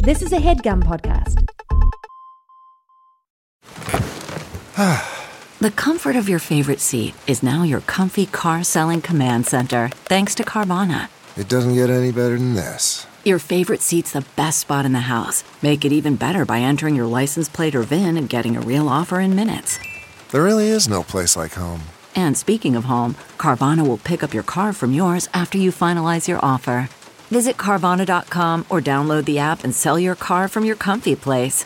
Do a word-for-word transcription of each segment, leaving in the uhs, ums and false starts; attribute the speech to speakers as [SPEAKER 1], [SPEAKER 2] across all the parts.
[SPEAKER 1] This is a HeadGum podcast.
[SPEAKER 2] The comfort of your favorite seat is now your comfy car selling command center, thanks to Carvana.
[SPEAKER 3] It doesn't get any better than this.
[SPEAKER 2] Your favorite seat's the best spot in the house. Make it even better by entering your license plate or V I N and getting a real offer in minutes.
[SPEAKER 3] There really is no place like home.
[SPEAKER 2] And speaking of home, Carvana will pick up your car from yours after you finalize your offer. Visit Carvana dot com or download the app and sell your car from your comfy place.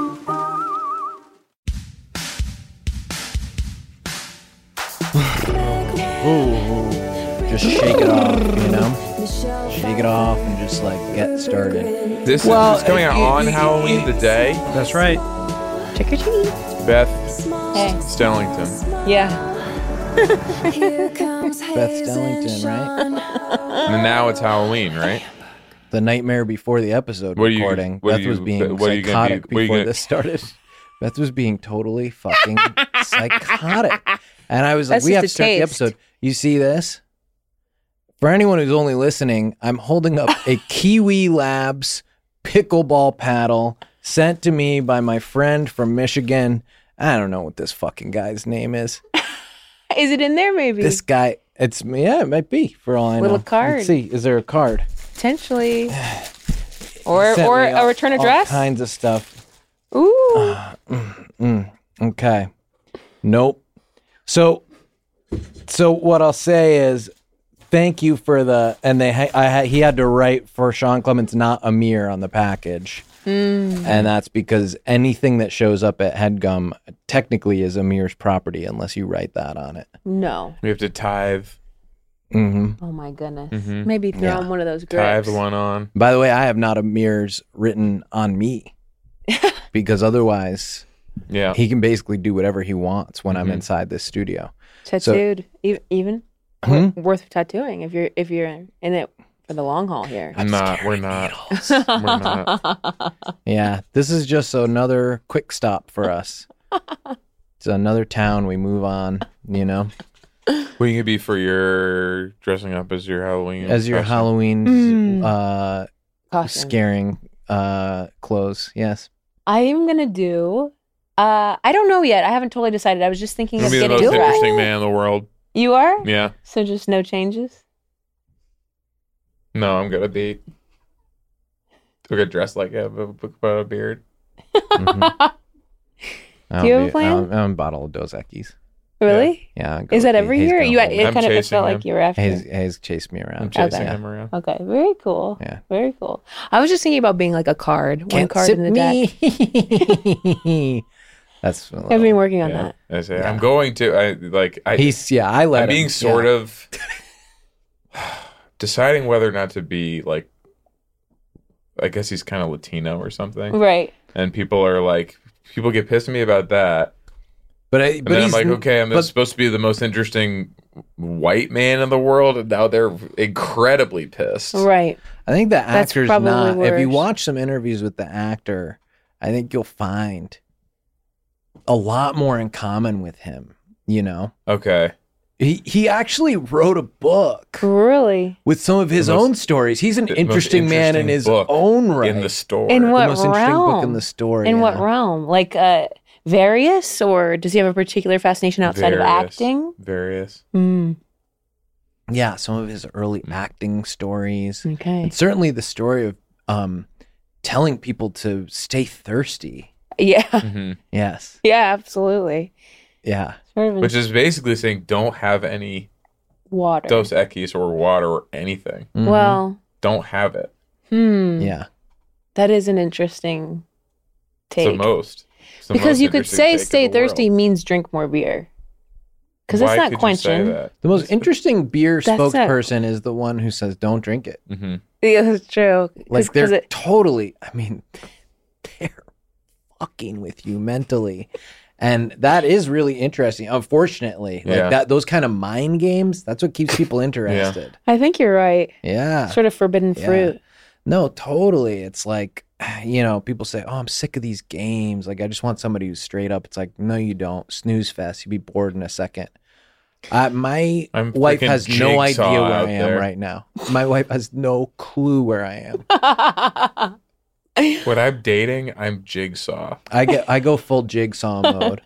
[SPEAKER 4] Ooh, just shake it off, you know? Shake it off and just like get started.
[SPEAKER 5] This
[SPEAKER 4] Well,
[SPEAKER 5] is coming out
[SPEAKER 4] it-
[SPEAKER 5] on
[SPEAKER 4] it-
[SPEAKER 5] Halloween,
[SPEAKER 4] it-
[SPEAKER 5] the day.
[SPEAKER 4] That's right.
[SPEAKER 6] Trick or treat.
[SPEAKER 5] Beth
[SPEAKER 6] Hey.
[SPEAKER 5] Stellington.
[SPEAKER 6] Yeah.
[SPEAKER 4] Beth Stellington, right?
[SPEAKER 5] And now it's Halloween, right?
[SPEAKER 4] The nightmare before the episode
[SPEAKER 5] What are you-
[SPEAKER 4] recording.
[SPEAKER 5] what are
[SPEAKER 4] Beth was
[SPEAKER 5] you-
[SPEAKER 4] being
[SPEAKER 5] what are you gonna
[SPEAKER 4] psychotic
[SPEAKER 5] be- what are you
[SPEAKER 4] before
[SPEAKER 5] gonna-
[SPEAKER 4] this started. Beth was being totally fucking psychotic. And I was like,
[SPEAKER 6] That's
[SPEAKER 4] we have to
[SPEAKER 6] just a
[SPEAKER 4] start the
[SPEAKER 6] taste.
[SPEAKER 4] episode. You see this? For anyone who's only listening, I'm holding up a Kiwi Labs pickleball paddle sent to me by my friend from Michigan. I don't know what this fucking guy's name is.
[SPEAKER 6] Is it in there maybe?
[SPEAKER 4] This guy, it's yeah, it might be for all I know.
[SPEAKER 6] Little card.
[SPEAKER 4] Let's see, is there a card?
[SPEAKER 6] Potentially. Or
[SPEAKER 4] Sent
[SPEAKER 6] or
[SPEAKER 4] me
[SPEAKER 6] a
[SPEAKER 4] all-
[SPEAKER 6] return
[SPEAKER 4] all
[SPEAKER 6] address?
[SPEAKER 4] kinds of stuff.
[SPEAKER 6] Ooh.
[SPEAKER 4] Mm, okay. Nope. So, so what I'll say is, thank you for the, and they, ha- I ha- he had to write for Sean Clements, not Amir, on the package.
[SPEAKER 6] Mm.
[SPEAKER 4] And that's because anything that shows up at HeadGum technically is Amir's property unless you write that on it.
[SPEAKER 6] No.
[SPEAKER 5] We have to tithe.
[SPEAKER 4] Mm-hmm.
[SPEAKER 6] Oh my goodness.
[SPEAKER 5] Mhm.
[SPEAKER 6] Maybe throw
[SPEAKER 4] Yeah.
[SPEAKER 6] on one of those
[SPEAKER 5] Tithe
[SPEAKER 6] grips.
[SPEAKER 5] one on.
[SPEAKER 4] By the way, I have not Amir's written on me because otherwise
[SPEAKER 5] Yeah.
[SPEAKER 4] he can basically do whatever he wants when I'm
[SPEAKER 5] Mhm.
[SPEAKER 4] inside this studio.
[SPEAKER 6] Tattooed. E- even?
[SPEAKER 4] Hmm?
[SPEAKER 6] Wor- Worth tattooing if you're if you're in it for the long haul here.
[SPEAKER 5] I'm not. We're not. We're not.
[SPEAKER 4] Yeah, this is just another quick stop for us. It's another town. We move on, you know,
[SPEAKER 5] What are you gonna be for your dressing up as your Halloween?
[SPEAKER 4] as your
[SPEAKER 5] costume?
[SPEAKER 4] Halloween
[SPEAKER 6] Mm.
[SPEAKER 4] uh,
[SPEAKER 6] Costume.
[SPEAKER 4] scaring uh, clothes. Yes.
[SPEAKER 6] I'm gonna do uh I don't know yet. I haven't totally decided. I was just thinking
[SPEAKER 5] You'll
[SPEAKER 6] of
[SPEAKER 5] be the
[SPEAKER 6] getting
[SPEAKER 5] most
[SPEAKER 6] dressed.
[SPEAKER 5] interesting man in the world.
[SPEAKER 6] You are?
[SPEAKER 5] Yeah.
[SPEAKER 6] So just no changes?
[SPEAKER 5] No, I'm gonna be. I'll get dressed like I have a book about a beard.
[SPEAKER 4] Mhm.
[SPEAKER 6] Do you have a plan?
[SPEAKER 4] I'm, I'm a bottle of Dos Equis.
[SPEAKER 6] Really?
[SPEAKER 4] Yeah. I'll go
[SPEAKER 6] Is that
[SPEAKER 4] with-
[SPEAKER 6] every
[SPEAKER 4] Hayes
[SPEAKER 6] year?
[SPEAKER 4] gonna
[SPEAKER 6] You
[SPEAKER 4] hold
[SPEAKER 6] it
[SPEAKER 4] me.
[SPEAKER 5] I'm
[SPEAKER 6] kind of it
[SPEAKER 5] chasing
[SPEAKER 6] felt
[SPEAKER 5] him.
[SPEAKER 6] like you were after.
[SPEAKER 4] Hayes, Hayes chased me around.
[SPEAKER 5] I'm chasing
[SPEAKER 6] Okay.
[SPEAKER 5] him around.
[SPEAKER 6] Okay, very cool.
[SPEAKER 4] Yeah.
[SPEAKER 6] Very cool. I was just thinking about being like a card, one
[SPEAKER 4] Can't
[SPEAKER 6] card
[SPEAKER 4] sip
[SPEAKER 6] in the deck.
[SPEAKER 4] me. That's. a
[SPEAKER 6] I've
[SPEAKER 4] little-
[SPEAKER 6] been working on
[SPEAKER 5] Yeah.
[SPEAKER 6] that.
[SPEAKER 5] I say
[SPEAKER 4] Yeah.
[SPEAKER 5] I'm going to. I like. I.
[SPEAKER 4] He's yeah. I let
[SPEAKER 5] I'm being
[SPEAKER 4] him,
[SPEAKER 5] sort
[SPEAKER 4] yeah.
[SPEAKER 5] of deciding whether or not to be like. I guess he's kind of Latino or something,
[SPEAKER 6] Right.
[SPEAKER 5] and people are like, people get pissed at me about that.
[SPEAKER 4] But I,
[SPEAKER 5] And
[SPEAKER 4] but
[SPEAKER 5] then I'm
[SPEAKER 4] he's
[SPEAKER 5] like, okay, I'm
[SPEAKER 4] but-
[SPEAKER 5] supposed to be the most interesting white man in the world, and now they're incredibly pissed.
[SPEAKER 6] Right.
[SPEAKER 4] I think the
[SPEAKER 6] That's
[SPEAKER 4] actor's
[SPEAKER 6] probably
[SPEAKER 4] not. If you
[SPEAKER 6] worse.
[SPEAKER 4] watch some interviews with the actor, I think you'll find a lot more in common with him. You know,
[SPEAKER 5] Okay.
[SPEAKER 4] he he actually wrote a book
[SPEAKER 6] Really?
[SPEAKER 4] with some of his
[SPEAKER 5] The most-
[SPEAKER 4] own stories. He's an
[SPEAKER 5] the most
[SPEAKER 4] interesting man in
[SPEAKER 5] interesting
[SPEAKER 4] his
[SPEAKER 5] book
[SPEAKER 4] own right.
[SPEAKER 5] In the store.
[SPEAKER 6] In what
[SPEAKER 4] the most interesting book in
[SPEAKER 6] realm?
[SPEAKER 4] the story.
[SPEAKER 6] In
[SPEAKER 4] yeah.
[SPEAKER 6] what realm? Like uh various, or does he have a particular fascination outside of
[SPEAKER 5] Various.
[SPEAKER 6] acting?
[SPEAKER 5] Various.
[SPEAKER 6] Mm,
[SPEAKER 4] Yeah, some of his early acting stories,
[SPEAKER 6] okay.
[SPEAKER 4] and certainly the story of um, telling people to stay thirsty.
[SPEAKER 6] Yeah.
[SPEAKER 5] hmm
[SPEAKER 4] Yes.
[SPEAKER 6] Yeah, absolutely.
[SPEAKER 4] Yeah.
[SPEAKER 6] Sort of
[SPEAKER 5] Which is basically saying don't have any
[SPEAKER 6] water.
[SPEAKER 5] Dos Equis or water or anything.
[SPEAKER 4] Mhm.
[SPEAKER 6] Well,
[SPEAKER 5] Don't have it.
[SPEAKER 6] hmm.
[SPEAKER 4] yeah.
[SPEAKER 6] That is an interesting
[SPEAKER 5] It's
[SPEAKER 6] take.
[SPEAKER 5] the most. It's the
[SPEAKER 6] Because
[SPEAKER 5] most
[SPEAKER 6] you could
[SPEAKER 5] interesting
[SPEAKER 6] say
[SPEAKER 5] take in
[SPEAKER 6] stay
[SPEAKER 5] the
[SPEAKER 6] thirsty
[SPEAKER 5] world.
[SPEAKER 6] means drink more beer. Because it's
[SPEAKER 5] Why
[SPEAKER 6] not
[SPEAKER 5] could
[SPEAKER 6] quenching.
[SPEAKER 5] You say that?
[SPEAKER 4] The most interesting beer
[SPEAKER 6] That's not-
[SPEAKER 4] spokesperson is the one who says, "Don't drink it."
[SPEAKER 5] Mm-hmm.
[SPEAKER 6] Yeah, that's true. 'Cause-
[SPEAKER 4] Like
[SPEAKER 6] 'cause
[SPEAKER 4] they're
[SPEAKER 6] it-
[SPEAKER 4] totally. I mean, they're fucking with you mentally, and that is really interesting. Unfortunately, like
[SPEAKER 5] Yeah.
[SPEAKER 4] that, those kind of mind games. That's what keeps people interested.
[SPEAKER 6] I think you're right.
[SPEAKER 4] Yeah.
[SPEAKER 6] Sort of forbidden
[SPEAKER 4] Yeah.
[SPEAKER 6] fruit.
[SPEAKER 4] No, totally. It's like, you know, people say, "Oh, I'm sick of these games. Like, I just want somebody who's straight up." It's like, no, you don't. Snooze fest. You'd be bored in a second. Uh, my
[SPEAKER 5] I'm
[SPEAKER 4] wife
[SPEAKER 5] freaking
[SPEAKER 4] has no idea
[SPEAKER 5] Jigsaw
[SPEAKER 4] where
[SPEAKER 5] out
[SPEAKER 4] I am
[SPEAKER 5] there.
[SPEAKER 4] right now. My wife has no clue where I am.
[SPEAKER 5] When I'm dating, I'm Jigsaw.
[SPEAKER 4] I get I go full Jigsaw mode.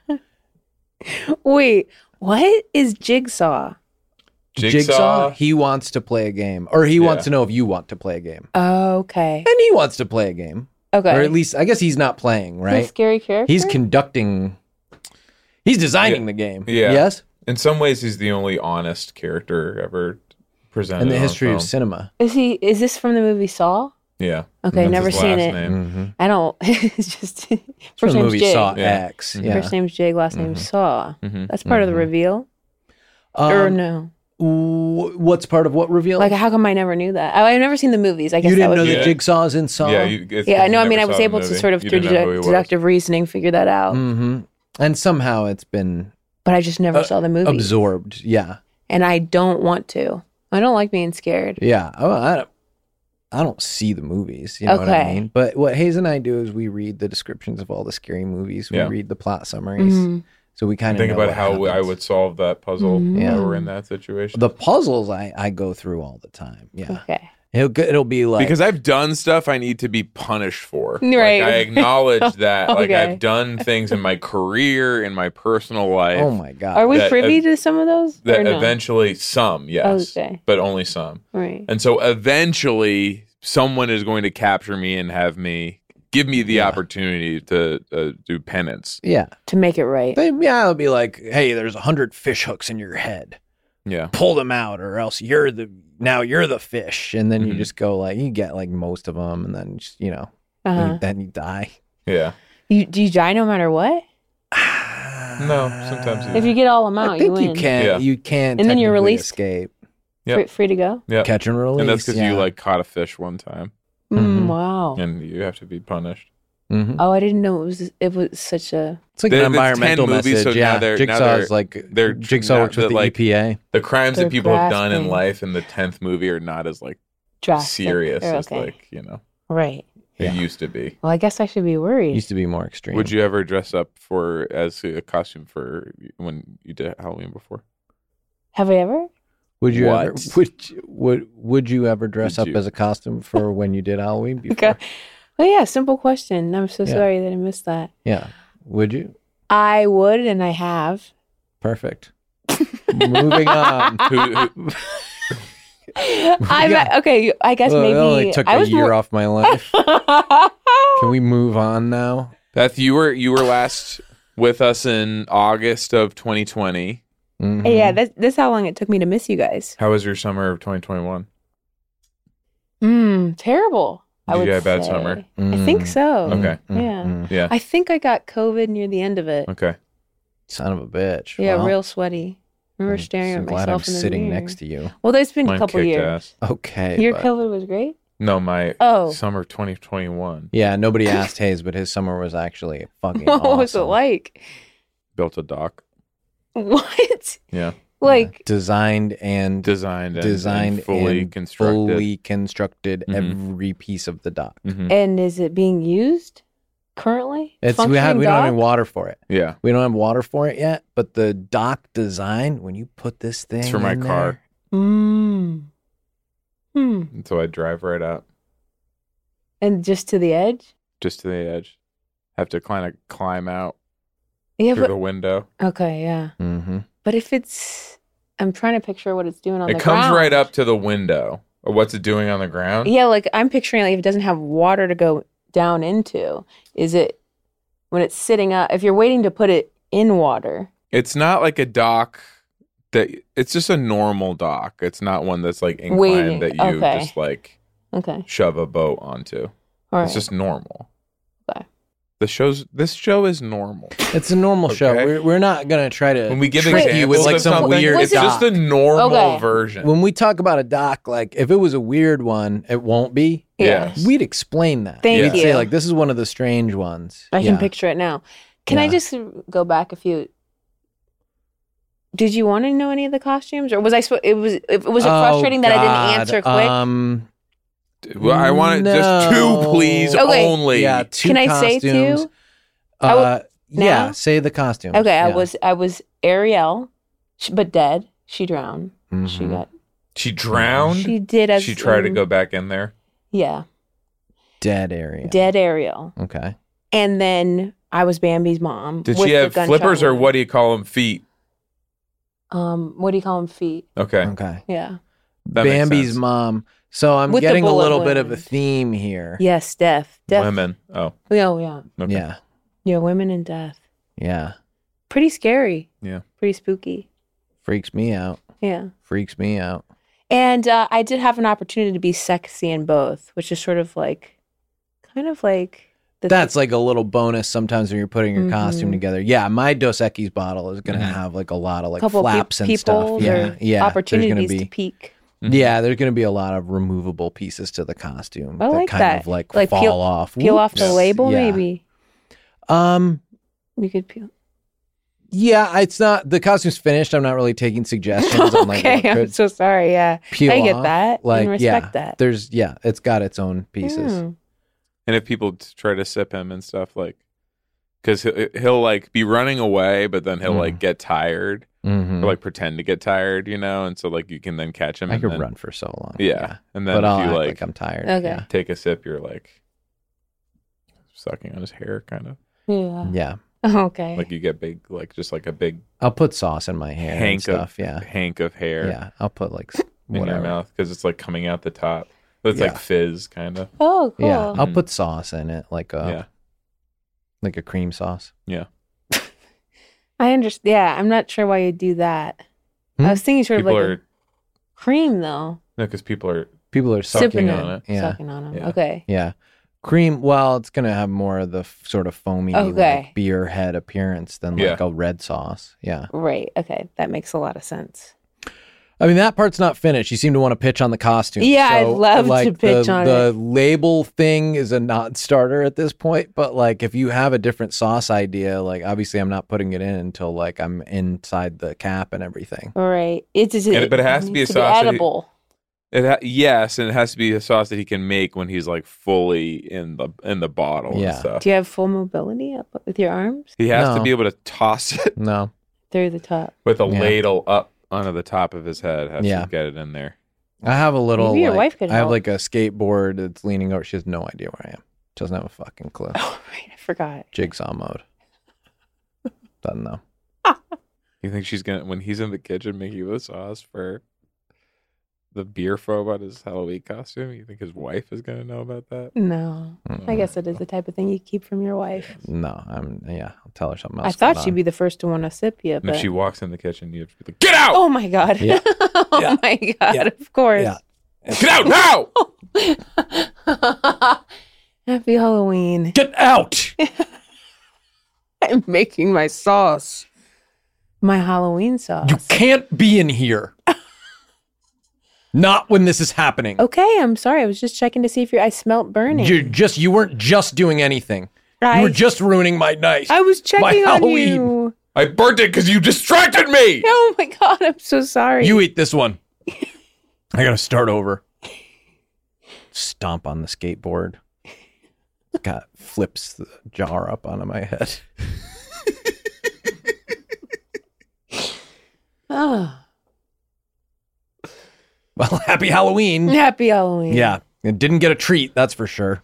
[SPEAKER 6] Wait, what is Jigsaw?
[SPEAKER 5] Jigsaw.
[SPEAKER 4] He wants to play a game, or he
[SPEAKER 5] Yeah.
[SPEAKER 4] wants to know if you want to play a game,
[SPEAKER 6] Okay.
[SPEAKER 4] and he wants to play a game,
[SPEAKER 6] Okay.
[SPEAKER 4] or at least I guess he's not playing,
[SPEAKER 6] The
[SPEAKER 4] right?
[SPEAKER 6] scary character?
[SPEAKER 4] He's conducting. He's designing
[SPEAKER 5] Yeah.
[SPEAKER 4] the game.
[SPEAKER 5] Yeah.
[SPEAKER 4] Yes.
[SPEAKER 5] In some ways, he's the only honest character ever presented
[SPEAKER 4] In the
[SPEAKER 5] on
[SPEAKER 4] history
[SPEAKER 5] film.
[SPEAKER 4] of cinema.
[SPEAKER 6] Is he is this from the movie Saw?
[SPEAKER 5] Yeah.
[SPEAKER 6] Okay,
[SPEAKER 5] That's
[SPEAKER 6] never
[SPEAKER 5] his
[SPEAKER 6] seen
[SPEAKER 5] last
[SPEAKER 6] it.
[SPEAKER 5] name.
[SPEAKER 4] Mm-hmm.
[SPEAKER 6] I don't it's just
[SPEAKER 4] From
[SPEAKER 6] first
[SPEAKER 4] the
[SPEAKER 6] name's
[SPEAKER 4] movie
[SPEAKER 6] Jig.
[SPEAKER 4] Saw
[SPEAKER 5] Yeah.
[SPEAKER 4] X.
[SPEAKER 5] Mhm.
[SPEAKER 4] Yeah.
[SPEAKER 6] First name's Jig, last name's Saw.
[SPEAKER 5] Mhm.
[SPEAKER 6] That's part of the
[SPEAKER 4] Mhm.
[SPEAKER 6] reveal.
[SPEAKER 4] Um,
[SPEAKER 6] or no?
[SPEAKER 4] w- What's part of what reveal?
[SPEAKER 6] Like, how come I never knew that? I, I've never seen the movies. I guess
[SPEAKER 4] you
[SPEAKER 6] that
[SPEAKER 4] didn't
[SPEAKER 6] would
[SPEAKER 4] know
[SPEAKER 6] be.
[SPEAKER 5] Yeah.
[SPEAKER 4] that Jigsaw is in Saw.
[SPEAKER 5] Yeah. You, it's
[SPEAKER 6] Yeah, I
[SPEAKER 5] 'cause
[SPEAKER 6] know.
[SPEAKER 5] you
[SPEAKER 6] I mean, I
[SPEAKER 5] never
[SPEAKER 6] was
[SPEAKER 5] saw the
[SPEAKER 6] able to
[SPEAKER 5] movie.
[SPEAKER 6] sort of
[SPEAKER 5] You
[SPEAKER 6] through
[SPEAKER 5] didn't know who he
[SPEAKER 6] dedu-
[SPEAKER 5] was.
[SPEAKER 6] deductive reasoning figure that out.
[SPEAKER 4] Mm-hmm. And somehow it's been
[SPEAKER 6] But I just never
[SPEAKER 4] Uh,
[SPEAKER 6] saw the movie,
[SPEAKER 4] absorbed. Yeah.
[SPEAKER 6] and I don't want to. I don't like being scared.
[SPEAKER 4] Yeah. Oh, I don't, I don't see the movies. You know what I
[SPEAKER 6] Okay.
[SPEAKER 4] mean? But what Hayes and I do is we read the descriptions of all the scary movies. We
[SPEAKER 5] Yeah.
[SPEAKER 4] read the plot summaries.
[SPEAKER 6] Mhm.
[SPEAKER 4] So we kind of
[SPEAKER 5] Think about how I would solve that puzzle
[SPEAKER 6] Mhm.
[SPEAKER 5] if
[SPEAKER 4] Yeah.
[SPEAKER 5] I were in that situation.
[SPEAKER 4] The puzzles I, I go through all the time. Yeah.
[SPEAKER 6] Okay.
[SPEAKER 4] It'll, go- it'll be like.
[SPEAKER 5] because I've done stuff I need to be punished for.
[SPEAKER 6] Right.
[SPEAKER 5] Like, I acknowledge that. Like,
[SPEAKER 6] Okay.
[SPEAKER 5] I've done things in my career, in my personal life.
[SPEAKER 4] oh my God.
[SPEAKER 6] Are we
[SPEAKER 5] that-
[SPEAKER 6] privy
[SPEAKER 5] uh,
[SPEAKER 6] to some of those?
[SPEAKER 5] that
[SPEAKER 6] or no?
[SPEAKER 5] eventually, some, yes.
[SPEAKER 6] Okay.
[SPEAKER 5] But only some.
[SPEAKER 6] Right.
[SPEAKER 5] And so eventually, someone is going to capture me and have me give me the
[SPEAKER 4] Yeah.
[SPEAKER 5] opportunity to uh, do penance.
[SPEAKER 4] Yeah.
[SPEAKER 6] To make it right.
[SPEAKER 4] They, yeah, it'll be like, hey, there's a hundred fish hooks in your head.
[SPEAKER 5] Yeah.
[SPEAKER 4] Pull them out, or else you're the now you're the fish. And then you
[SPEAKER 5] Mhm.
[SPEAKER 4] just go like you get like most of them, and then just, you know,
[SPEAKER 6] Uh-huh.
[SPEAKER 4] then, then you die.
[SPEAKER 5] Yeah.
[SPEAKER 6] You do you die no matter what?
[SPEAKER 5] No, sometimes you
[SPEAKER 6] If you get all them out,
[SPEAKER 4] I
[SPEAKER 6] you
[SPEAKER 4] think
[SPEAKER 6] win.
[SPEAKER 4] you can.
[SPEAKER 5] Yeah.
[SPEAKER 4] You can.
[SPEAKER 6] And then you're
[SPEAKER 4] technically
[SPEAKER 6] released?
[SPEAKER 4] Escape,
[SPEAKER 5] Yep.
[SPEAKER 6] Free, free to go.
[SPEAKER 5] Yeah.
[SPEAKER 4] catch and release.
[SPEAKER 5] And that's because
[SPEAKER 4] yeah.
[SPEAKER 5] you like caught a fish one time
[SPEAKER 6] Mm,
[SPEAKER 4] Mhm.
[SPEAKER 6] wow.
[SPEAKER 5] and you have to be punished.
[SPEAKER 4] Mhm.
[SPEAKER 6] Oh, I didn't know it was it was such a.
[SPEAKER 4] It's like
[SPEAKER 5] There-
[SPEAKER 4] an
[SPEAKER 5] there's ten
[SPEAKER 4] environmental
[SPEAKER 5] movies,
[SPEAKER 4] message.
[SPEAKER 5] so now
[SPEAKER 4] yeah,
[SPEAKER 5] they're- now
[SPEAKER 4] Jigsaw
[SPEAKER 5] they're-
[SPEAKER 4] is like
[SPEAKER 5] they're
[SPEAKER 4] Jigsaw
[SPEAKER 5] now
[SPEAKER 4] works with
[SPEAKER 5] that,
[SPEAKER 4] the
[SPEAKER 5] like,
[SPEAKER 4] E P A.
[SPEAKER 5] The crimes
[SPEAKER 6] They're
[SPEAKER 5] that people have done in
[SPEAKER 6] grasping.
[SPEAKER 5] life in the tenth movie are not as like
[SPEAKER 6] Drastic.
[SPEAKER 5] serious
[SPEAKER 6] Or-
[SPEAKER 5] as
[SPEAKER 6] okay.
[SPEAKER 5] like, you know,
[SPEAKER 6] Right.
[SPEAKER 5] it used to be.
[SPEAKER 6] Well, I guess I should be worried.
[SPEAKER 4] Used to be more extreme.
[SPEAKER 5] Would you ever dress up for as a costume for when you did Halloween before?
[SPEAKER 6] Have I ever?
[SPEAKER 4] Would you ever?
[SPEAKER 5] What?
[SPEAKER 4] Would you- would Would you ever dress
[SPEAKER 5] Would
[SPEAKER 4] up
[SPEAKER 5] you?
[SPEAKER 4] as a costume for when you did Halloween before?
[SPEAKER 6] Okay. Oh yeah, simple question. I'm so
[SPEAKER 4] Yeah.
[SPEAKER 6] sorry that I missed that.
[SPEAKER 4] Yeah. Would you?
[SPEAKER 6] I would, and I have.
[SPEAKER 4] Perfect. Moving on.
[SPEAKER 5] Who, who,
[SPEAKER 6] I'm
[SPEAKER 4] Yeah.
[SPEAKER 6] okay. I guess
[SPEAKER 4] Well,
[SPEAKER 6] maybe
[SPEAKER 4] it only took
[SPEAKER 6] I
[SPEAKER 4] a
[SPEAKER 6] was
[SPEAKER 4] year
[SPEAKER 6] more-
[SPEAKER 4] off my life. Can we move on now?
[SPEAKER 5] Beth, you were you were last with us in August of twenty twenty.
[SPEAKER 4] Mhm.
[SPEAKER 6] Yeah, that's that's how long it took me to miss you guys.
[SPEAKER 5] How was your summer of twenty twenty-one?
[SPEAKER 6] Hmm, terrible. I
[SPEAKER 5] Did you
[SPEAKER 6] would
[SPEAKER 5] get a bad
[SPEAKER 6] say.
[SPEAKER 5] summer?
[SPEAKER 6] I think
[SPEAKER 4] Mm.
[SPEAKER 6] so.
[SPEAKER 5] Okay.
[SPEAKER 6] Yeah.
[SPEAKER 4] Mm.
[SPEAKER 5] Yeah.
[SPEAKER 6] I think I got COVID near the end of it.
[SPEAKER 5] Okay.
[SPEAKER 4] Son of a bitch.
[SPEAKER 6] Yeah,
[SPEAKER 4] Well,
[SPEAKER 6] real sweaty. I remember
[SPEAKER 4] I'm
[SPEAKER 6] staring
[SPEAKER 4] so
[SPEAKER 6] at
[SPEAKER 4] glad
[SPEAKER 6] myself
[SPEAKER 4] I'm
[SPEAKER 6] in the
[SPEAKER 4] sitting
[SPEAKER 6] mirror.
[SPEAKER 4] next to you.
[SPEAKER 6] Well, there's been
[SPEAKER 5] Mine
[SPEAKER 6] a couple
[SPEAKER 5] kicked
[SPEAKER 6] years.
[SPEAKER 5] ass.
[SPEAKER 4] Okay.
[SPEAKER 6] Your
[SPEAKER 4] but-
[SPEAKER 6] COVID was great.
[SPEAKER 5] No, my
[SPEAKER 6] Oh.
[SPEAKER 5] summer of twenty twenty-one.
[SPEAKER 4] Yeah, nobody asked Hayes, but his summer was actually fucking
[SPEAKER 6] What
[SPEAKER 4] awesome.
[SPEAKER 6] was it like?
[SPEAKER 5] Built a dock.
[SPEAKER 6] What?
[SPEAKER 5] Yeah.
[SPEAKER 6] Like,
[SPEAKER 4] Designed and
[SPEAKER 5] Designed and,
[SPEAKER 4] designed
[SPEAKER 5] and fully
[SPEAKER 4] and
[SPEAKER 5] constructed.
[SPEAKER 4] fully constructed
[SPEAKER 5] Mhm.
[SPEAKER 4] every piece of the dock.
[SPEAKER 5] Mhm.
[SPEAKER 6] and is it being used currently?
[SPEAKER 4] It's we have
[SPEAKER 6] Functioning
[SPEAKER 4] we don't have
[SPEAKER 6] dock?
[SPEAKER 4] any water for it.
[SPEAKER 5] Yeah.
[SPEAKER 4] We don't have water for it yet, but the dock design, when you put this thing
[SPEAKER 5] It's for my
[SPEAKER 4] in
[SPEAKER 5] car.
[SPEAKER 4] there-
[SPEAKER 6] Mm. Hmm.
[SPEAKER 5] And so I drive right out
[SPEAKER 6] And just to the edge?
[SPEAKER 5] just to the edge. Have to kind of climb out
[SPEAKER 6] Yeah,
[SPEAKER 5] through
[SPEAKER 6] but
[SPEAKER 5] the window.
[SPEAKER 6] okay, yeah.
[SPEAKER 4] Mhm.
[SPEAKER 6] But if it's, I'm trying to picture what it's doing on
[SPEAKER 5] It
[SPEAKER 6] the
[SPEAKER 5] comes
[SPEAKER 6] ground.
[SPEAKER 5] right up to the window. Or what's it doing on the ground?
[SPEAKER 6] Yeah, like I'm picturing like if it doesn't have water to go down into, is it when it's sitting up? If you're waiting to put it in water,
[SPEAKER 5] It's not like a dock that it's just a normal dock. It's not one that's like inclined
[SPEAKER 6] Waiting,
[SPEAKER 5] that you
[SPEAKER 6] okay.
[SPEAKER 5] just like
[SPEAKER 6] okay,
[SPEAKER 5] shove a boat onto.
[SPEAKER 6] all right.
[SPEAKER 5] It's just normal.
[SPEAKER 6] Okay.
[SPEAKER 5] The show's this show is normal.
[SPEAKER 4] It's a normal show.
[SPEAKER 5] Okay.
[SPEAKER 4] We're, we're not gonna try to
[SPEAKER 5] When we give
[SPEAKER 4] trick you with
[SPEAKER 5] examples
[SPEAKER 4] like
[SPEAKER 5] of
[SPEAKER 4] some
[SPEAKER 5] something,
[SPEAKER 4] weird
[SPEAKER 5] it's just
[SPEAKER 4] dock.
[SPEAKER 5] the normal
[SPEAKER 6] Okay.
[SPEAKER 5] version.
[SPEAKER 4] When we talk about a dock, like if it was a weird one, it won't be.
[SPEAKER 5] Yeah.
[SPEAKER 6] Yes.
[SPEAKER 4] We'd explain that.
[SPEAKER 6] Thank
[SPEAKER 5] Yeah.
[SPEAKER 4] We'd say
[SPEAKER 6] you.
[SPEAKER 4] like this is one of the strange ones.
[SPEAKER 6] I can
[SPEAKER 4] Yeah.
[SPEAKER 6] picture it now. Can I
[SPEAKER 4] Yeah.
[SPEAKER 6] just go back a few? Did you want to know any of the costumes, or was I? Sp- it was. It, was it
[SPEAKER 4] Oh,
[SPEAKER 6] frustrating that I
[SPEAKER 4] God.
[SPEAKER 6] didn't answer quick?
[SPEAKER 4] Um,
[SPEAKER 5] Well, I want it just
[SPEAKER 4] No.
[SPEAKER 5] two, please,
[SPEAKER 6] Okay.
[SPEAKER 5] only.
[SPEAKER 4] yeah, two
[SPEAKER 6] Can I
[SPEAKER 4] costumes.
[SPEAKER 6] say two? I
[SPEAKER 4] Uh,
[SPEAKER 6] will-
[SPEAKER 4] yeah,
[SPEAKER 6] now?
[SPEAKER 4] say the costumes.
[SPEAKER 6] Okay, I
[SPEAKER 4] Yeah.
[SPEAKER 6] was. I was Ariel, sh- but dead. She drowned. She
[SPEAKER 4] Mhm.
[SPEAKER 6] got.
[SPEAKER 5] She drowned.
[SPEAKER 6] She did as
[SPEAKER 5] She tried to
[SPEAKER 6] um,
[SPEAKER 5] go back in there.
[SPEAKER 6] Yeah.
[SPEAKER 4] Dead Ariel.
[SPEAKER 6] Dead Ariel.
[SPEAKER 4] Okay.
[SPEAKER 6] And then I was Bambi's mom.
[SPEAKER 5] Did
[SPEAKER 6] with
[SPEAKER 5] she
[SPEAKER 6] the
[SPEAKER 5] have
[SPEAKER 6] gunshot
[SPEAKER 5] flippers or
[SPEAKER 6] wound.
[SPEAKER 5] what do you call them? Feet.
[SPEAKER 6] Um, what do you call them? Feet.
[SPEAKER 5] Okay.
[SPEAKER 4] Okay.
[SPEAKER 6] Yeah.
[SPEAKER 5] That makes
[SPEAKER 4] Bambi's
[SPEAKER 5] sense.
[SPEAKER 4] mom. So I'm
[SPEAKER 6] With the
[SPEAKER 4] getting a
[SPEAKER 6] bullet
[SPEAKER 4] little bit of a
[SPEAKER 6] wound.
[SPEAKER 4] theme here.
[SPEAKER 6] Yes, death. Death.
[SPEAKER 5] Women. Oh.
[SPEAKER 6] Oh, yeah.
[SPEAKER 5] Okay.
[SPEAKER 4] Yeah.
[SPEAKER 6] Yeah, women and death.
[SPEAKER 4] Yeah.
[SPEAKER 6] Pretty scary.
[SPEAKER 5] Yeah.
[SPEAKER 6] Pretty spooky.
[SPEAKER 4] Freaks me out.
[SPEAKER 6] Yeah.
[SPEAKER 4] Freaks me out.
[SPEAKER 6] And uh, I did have an opportunity to be sexy in both, which is sort of like, kind of like. The
[SPEAKER 4] That's like a little bonus sometimes when you're putting your costume
[SPEAKER 6] Mhm.
[SPEAKER 4] together. Yeah, my Dos Equis bottle is going to
[SPEAKER 5] Mhm.
[SPEAKER 4] have like a lot of like
[SPEAKER 6] couple
[SPEAKER 4] flaps
[SPEAKER 6] pe-
[SPEAKER 4] and
[SPEAKER 6] people
[SPEAKER 4] stuff. Yeah,
[SPEAKER 6] or
[SPEAKER 4] yeah.
[SPEAKER 6] opportunities
[SPEAKER 4] there's gonna
[SPEAKER 6] to
[SPEAKER 4] be,
[SPEAKER 6] peek.
[SPEAKER 5] Mhm.
[SPEAKER 4] Yeah, there's going to be a lot of removable pieces to the costume
[SPEAKER 6] I
[SPEAKER 4] that
[SPEAKER 6] like
[SPEAKER 4] kind
[SPEAKER 6] that.
[SPEAKER 4] of like,
[SPEAKER 6] Like
[SPEAKER 4] fall
[SPEAKER 6] peel-
[SPEAKER 4] off.
[SPEAKER 6] Peel off the
[SPEAKER 4] Whoops.
[SPEAKER 6] label,
[SPEAKER 4] Yeah.
[SPEAKER 6] maybe.
[SPEAKER 4] Um,
[SPEAKER 6] You could peel.
[SPEAKER 4] yeah, it's not the costume's finished. I'm not really taking suggestions on like
[SPEAKER 6] okay,
[SPEAKER 4] what
[SPEAKER 6] I'm
[SPEAKER 4] could
[SPEAKER 6] so sorry. Yeah.
[SPEAKER 4] peel
[SPEAKER 6] I get
[SPEAKER 4] off.
[SPEAKER 6] that.
[SPEAKER 4] Like,
[SPEAKER 6] and respect
[SPEAKER 4] yeah,
[SPEAKER 6] that.
[SPEAKER 4] there's yeah, it's got its own pieces.
[SPEAKER 6] Mm.
[SPEAKER 5] And if people t- try to sip him and stuff, like, because he'll, he'll like be running away, but then he'll
[SPEAKER 4] Mm.
[SPEAKER 5] like get tired
[SPEAKER 4] Mhm.
[SPEAKER 5] or like pretend to get tired, you know, and so like you can then catch him.
[SPEAKER 4] I
[SPEAKER 5] and
[SPEAKER 4] could
[SPEAKER 5] then,
[SPEAKER 4] run for so long.
[SPEAKER 5] Yeah, and then
[SPEAKER 4] but I'll
[SPEAKER 5] if
[SPEAKER 4] act
[SPEAKER 5] you
[SPEAKER 4] like,
[SPEAKER 5] like,
[SPEAKER 4] I'm tired.
[SPEAKER 6] Okay.
[SPEAKER 4] Yeah.
[SPEAKER 5] take a sip, you're like sucking on his hair, kind of
[SPEAKER 6] Yeah.
[SPEAKER 4] yeah,
[SPEAKER 6] Okay.
[SPEAKER 5] like you get big, like just like a big
[SPEAKER 4] I'll put sauce in my hair and
[SPEAKER 5] hank
[SPEAKER 4] stuff.
[SPEAKER 5] of
[SPEAKER 4] Yeah,
[SPEAKER 5] hank of hair
[SPEAKER 4] yeah, I'll put like s-
[SPEAKER 5] in your
[SPEAKER 4] whatever.
[SPEAKER 5] mouth because it's like coming out the top. It's
[SPEAKER 4] Yeah.
[SPEAKER 5] like fizz, kind of.
[SPEAKER 6] oh, cool.
[SPEAKER 4] Yeah, I'll
[SPEAKER 5] Mhm.
[SPEAKER 4] put sauce in it, like a
[SPEAKER 5] Yeah,
[SPEAKER 4] like a cream sauce.
[SPEAKER 5] yeah.
[SPEAKER 6] I understand. Yeah, I'm not sure why you do that.
[SPEAKER 4] Hmm?
[SPEAKER 6] I was thinking sort
[SPEAKER 5] People
[SPEAKER 6] of like
[SPEAKER 5] are
[SPEAKER 6] a cream, though.
[SPEAKER 5] no, because people are
[SPEAKER 4] People are
[SPEAKER 6] Sipping
[SPEAKER 4] sucking
[SPEAKER 6] it.
[SPEAKER 4] on it. Yeah,
[SPEAKER 6] Sucking on them.
[SPEAKER 5] Yeah.
[SPEAKER 6] Okay.
[SPEAKER 4] yeah. Cream. Well, it's gonna have more of the f- sort of foamy,
[SPEAKER 6] Okay.
[SPEAKER 4] like beer head appearance than
[SPEAKER 5] Yeah.
[SPEAKER 4] like a red sauce. Yeah.
[SPEAKER 6] Right. Okay. That makes a lot of sense.
[SPEAKER 4] I mean, that part's not finished. You seem to want to pitch on the costume.
[SPEAKER 6] Yeah, I'd
[SPEAKER 4] So,
[SPEAKER 6] love to
[SPEAKER 4] like,
[SPEAKER 6] pitch
[SPEAKER 4] the,
[SPEAKER 6] on
[SPEAKER 4] the
[SPEAKER 6] it.
[SPEAKER 4] label thing is a non-starter at this point. But like, if you have a different sauce idea, like obviously, I'm not putting it in until like I'm inside the cap and everything.
[SPEAKER 6] All right. It's, it's
[SPEAKER 5] And- but it has to be
[SPEAKER 6] needs
[SPEAKER 5] a sauce that he-
[SPEAKER 6] edible.
[SPEAKER 5] It ha- yes, and it has to be a sauce that he can make when he's like fully in the in the bottle
[SPEAKER 4] Yeah.
[SPEAKER 5] and stuff.
[SPEAKER 6] Do you have full mobility up with your arms
[SPEAKER 5] He has
[SPEAKER 4] No.
[SPEAKER 5] to be able to toss it
[SPEAKER 4] No.
[SPEAKER 6] through the top?
[SPEAKER 5] with a
[SPEAKER 4] Yeah.
[SPEAKER 5] ladle up onto the top of his head. Has
[SPEAKER 4] Yeah.
[SPEAKER 5] to get it in there.
[SPEAKER 4] I have a little.
[SPEAKER 6] Maybe your
[SPEAKER 4] like-
[SPEAKER 6] wife could
[SPEAKER 4] I have
[SPEAKER 6] help.
[SPEAKER 4] like a skateboard that's leaning over. She has no idea where I am. Doesn't have a fucking clue.
[SPEAKER 6] Oh, right. I forgot.
[SPEAKER 4] Jigsaw mode. Doesn't know.
[SPEAKER 5] You think she's gonna when he's in the kitchen making the sauce for the beer faux about his Halloween costume? You think his wife is gonna know about that?
[SPEAKER 6] No. I guess it is the type of thing you keep from your wife.
[SPEAKER 4] No, I'm. Yeah, I'll tell her something else.
[SPEAKER 6] I thought
[SPEAKER 4] going
[SPEAKER 6] she'd
[SPEAKER 4] on.
[SPEAKER 6] be the first to want to sip you,
[SPEAKER 5] And
[SPEAKER 6] but
[SPEAKER 5] if she walks in the kitchen, you have to be like, "Get out!
[SPEAKER 6] oh my god!
[SPEAKER 4] Yeah.
[SPEAKER 6] oh
[SPEAKER 4] Yeah.
[SPEAKER 6] my god!
[SPEAKER 4] Yeah.
[SPEAKER 6] Of course.
[SPEAKER 4] Yeah.
[SPEAKER 5] Get out now!
[SPEAKER 6] Happy Halloween!
[SPEAKER 4] Get out!
[SPEAKER 6] I'm making my sauce, my Halloween sauce.
[SPEAKER 4] You can't be in here. Not when this is happening.
[SPEAKER 6] Okay, I'm sorry. I was just checking to see if your I smelt burning.
[SPEAKER 4] You're just. You weren't just doing anything.
[SPEAKER 6] I,
[SPEAKER 4] You were just ruining my night.
[SPEAKER 6] I was checking on
[SPEAKER 4] Halloween.
[SPEAKER 6] you.
[SPEAKER 5] I burnt it because you distracted me."
[SPEAKER 6] Oh my god! I'm so sorry.
[SPEAKER 4] You eat this one. I gotta start over. Stomp on the skateboard. Got flips the jar up onto my head.
[SPEAKER 6] Ah,
[SPEAKER 4] Well, happy Halloween.
[SPEAKER 6] happy Halloween.
[SPEAKER 4] Yeah, it didn't get a treat, that's for sure.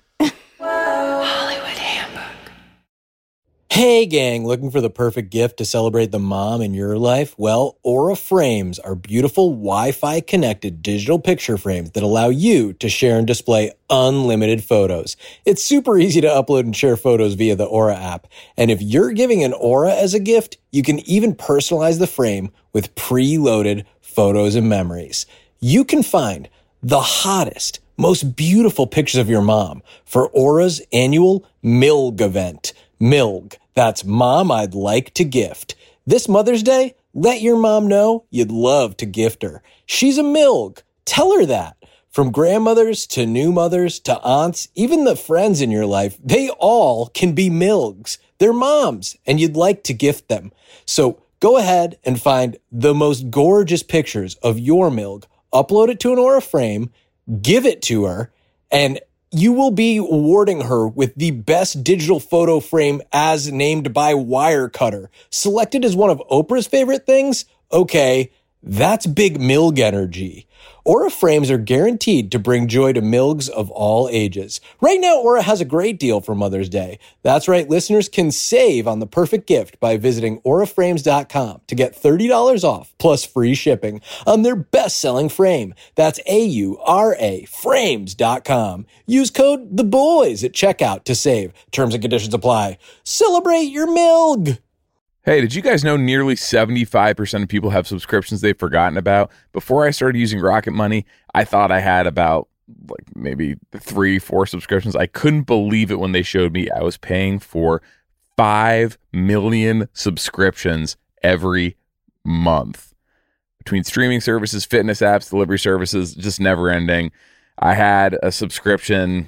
[SPEAKER 4] Hey gang, looking for the perfect gift to celebrate the mom in your life? Well, Aura Frames are beautiful Wi-Fi connected digital picture frames that allow you to share and display unlimited photos. It's super easy to upload and share photos via the Aura app. And if you're giving an Aura as a gift, you can even personalize the frame with preloaded photos and memories. You can find the hottest, most beautiful pictures of your mom for Aura's annual M I L G event. M I L G. That's Mom I'd Like to Gift. This Mother's Day, let your mom know you'd love to gift her. She's a M I L G. Tell her that. From grandmothers to new mothers to aunts, even the friends in your life, they all can be M I L Gs. They're moms, and you'd like to gift them. So go ahead and find the most gorgeous pictures of your M I L G, upload it to an Aura frame, give it to her, and you will be awarding her with the best digital photo frame as named by Wirecutter. Selected as one of Oprah's favorite things? Okay, That's big milk energy. Aura frames are guaranteed to bring joy to milgs of all ages. Right now, Aura has a great deal for Mother's Day. That's right, listeners can save on the perfect gift by visiting aura frames dot com to get thirty dollars off plus free shipping on their best-selling frame. That's A U R A frames dot com. Use code THEBOYS at checkout to save. Terms and conditions apply. Celebrate your milk!
[SPEAKER 7] Hey, did you guys know nearly seventy-five percent of people have subscriptions they've forgotten about? Before I started using Rocket Money, I thought I had about like maybe three, four subscriptions. I couldn't believe it when they showed me I was paying for five million subscriptions every month. Between streaming services, fitness apps, delivery services, just never ending. I had a subscription.